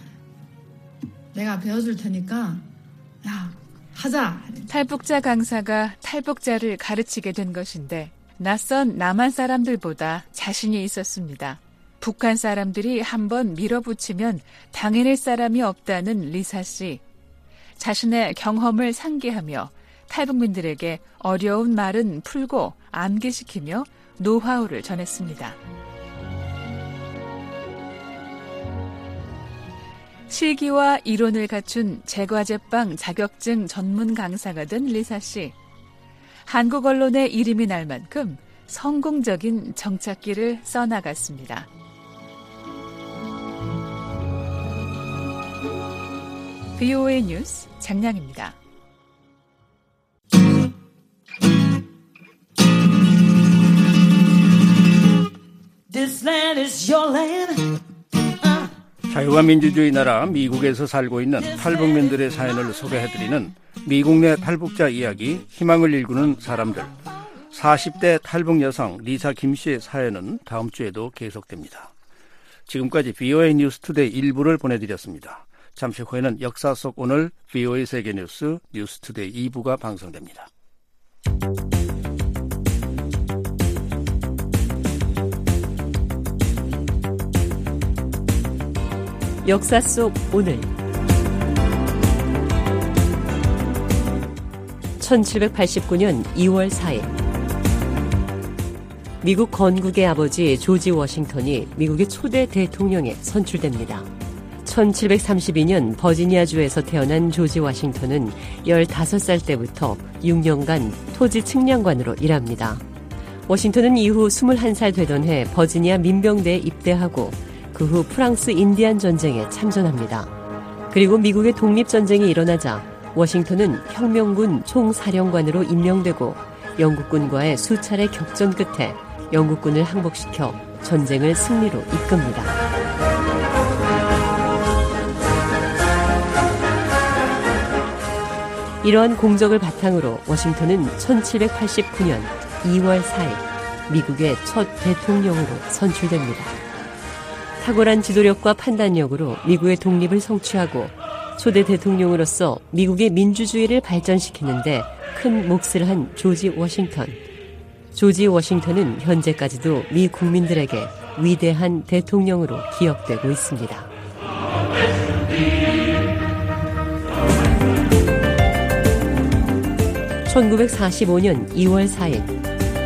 S23: 내가 배워줄 테니까 야 하자.
S8: 탈북자 강사가 탈북자를 가르치게 된 것인데 낯선 남한 사람들보다 자신이 있었습니다. 북한 사람들이 한번 밀어붙이면 당해낼 사람이 없다는 리사 씨. 자신의 경험을 상기하며 탈북민들에게 어려운 말은 풀고 암기시키며 노하우를 전했습니다. 실기와 이론을 갖춘 제과제빵 자격증 전문 강사가 된 리사 씨. 한국 언론의 이름이 날 만큼 성공적인 정착기를 써나갔습니다. VOA 뉴스 장량입니다.
S6: This land is your land.
S5: 자유와 민주주의 나라 미국에서 살고 있는 탈북민들의 사연을 소개해드리는 미국 내 탈북자 이야기, 희망을 일구는 사람들. 40대 탈북 여성 리사 김 씨의 사연은 다음 주에도 계속됩니다. 지금까지 VOA 뉴스투데이 1부를 보내드렸습니다. 잠시 후에는 역사 속 오늘 VOA 세계뉴스 뉴스투데이 2부가 방송됩니다.
S9: 역사 속 오늘 1789년 2월 4일 미국 건국의 아버지 조지 워싱턴이 미국의 초대 대통령에 선출됩니다. 1732년 버지니아주에서 태어난 조지 워싱턴은 15살 때부터 6년간 토지 측량관으로 일합니다. 워싱턴은 이후 21살 되던 해 버지니아 민병대에 입대하고 그 후 프랑스 인디안 전쟁에 참전합니다. 그리고 미국의 독립전쟁이 일어나자 워싱턴은 혁명군 총사령관으로 임명되고 영국군과의 수차례 격전 끝에 영국군을 항복시켜 전쟁을 승리로 이끕니다. 이러한 공적을 바탕으로 워싱턴은 1789년 2월 4일 미국의 첫 대통령으로 선출됩니다. 탁월한 지도력과 판단력으로 미국의 독립을 성취하고 초대 대통령으로서 미국의 민주주의를 발전시키는데 큰 몫을 한 조지 워싱턴. 조지 워싱턴은 현재까지도 미 국민들에게 위대한 대통령으로 기억되고 있습니다. (1945년 2월 4일)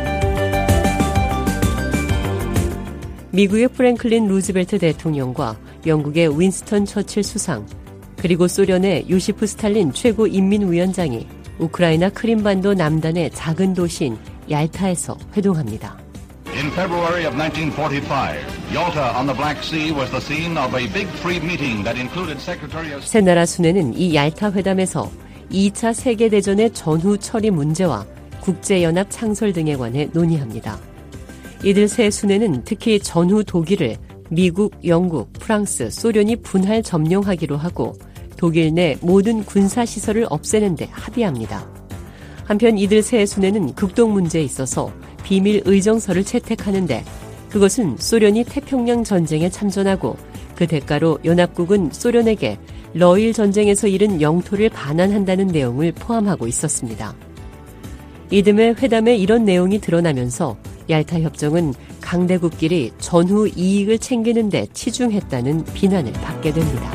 S9: 미국의 프랭클린 루즈벨트 대통령과 영국의 윈스턴 처칠 수상, 그리고 소련의 요시프 스탈린 최고인민위원장이 우크라이나 크림반도 남단의 작은 도시인 얄타에서 회동합니다.
S10: In February of 1945, Yalta on the Black Sea was the scene of a big three meeting that included Secretary of
S9: 세 나라 순회는 이 얄타 회담에서 2차 세계대전의 전후 처리 문제와 국제연합 창설 등에 관해 논의합니다. 이들 세 순회는 특히 전후 독일을 미국, 영국, 프랑스, 소련이 분할 점령하기로 하고 독일 내 모든 군사시설을 없애는 데 합의합니다. 한편 이들 세 순회는 극동 문제에 있어서 비밀 의정서를 채택하는데 그것은 소련이 태평양 전쟁에 참전하고 그 대가로 연합국은 소련에게 러일 전쟁에서 잃은 영토를 반환한다는 내용을 포함하고 있었습니다. 이듬해 회담에 이런 내용이 드러나면서 얄타 협정은 강대국끼리 전후 이익을 챙기는 데 치중했다는 비난을 받게 됩니다.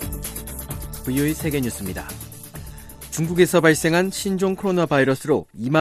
S12: VOA 세계뉴스입니다. 중국에서 발생한 신종 코로나 바이러스로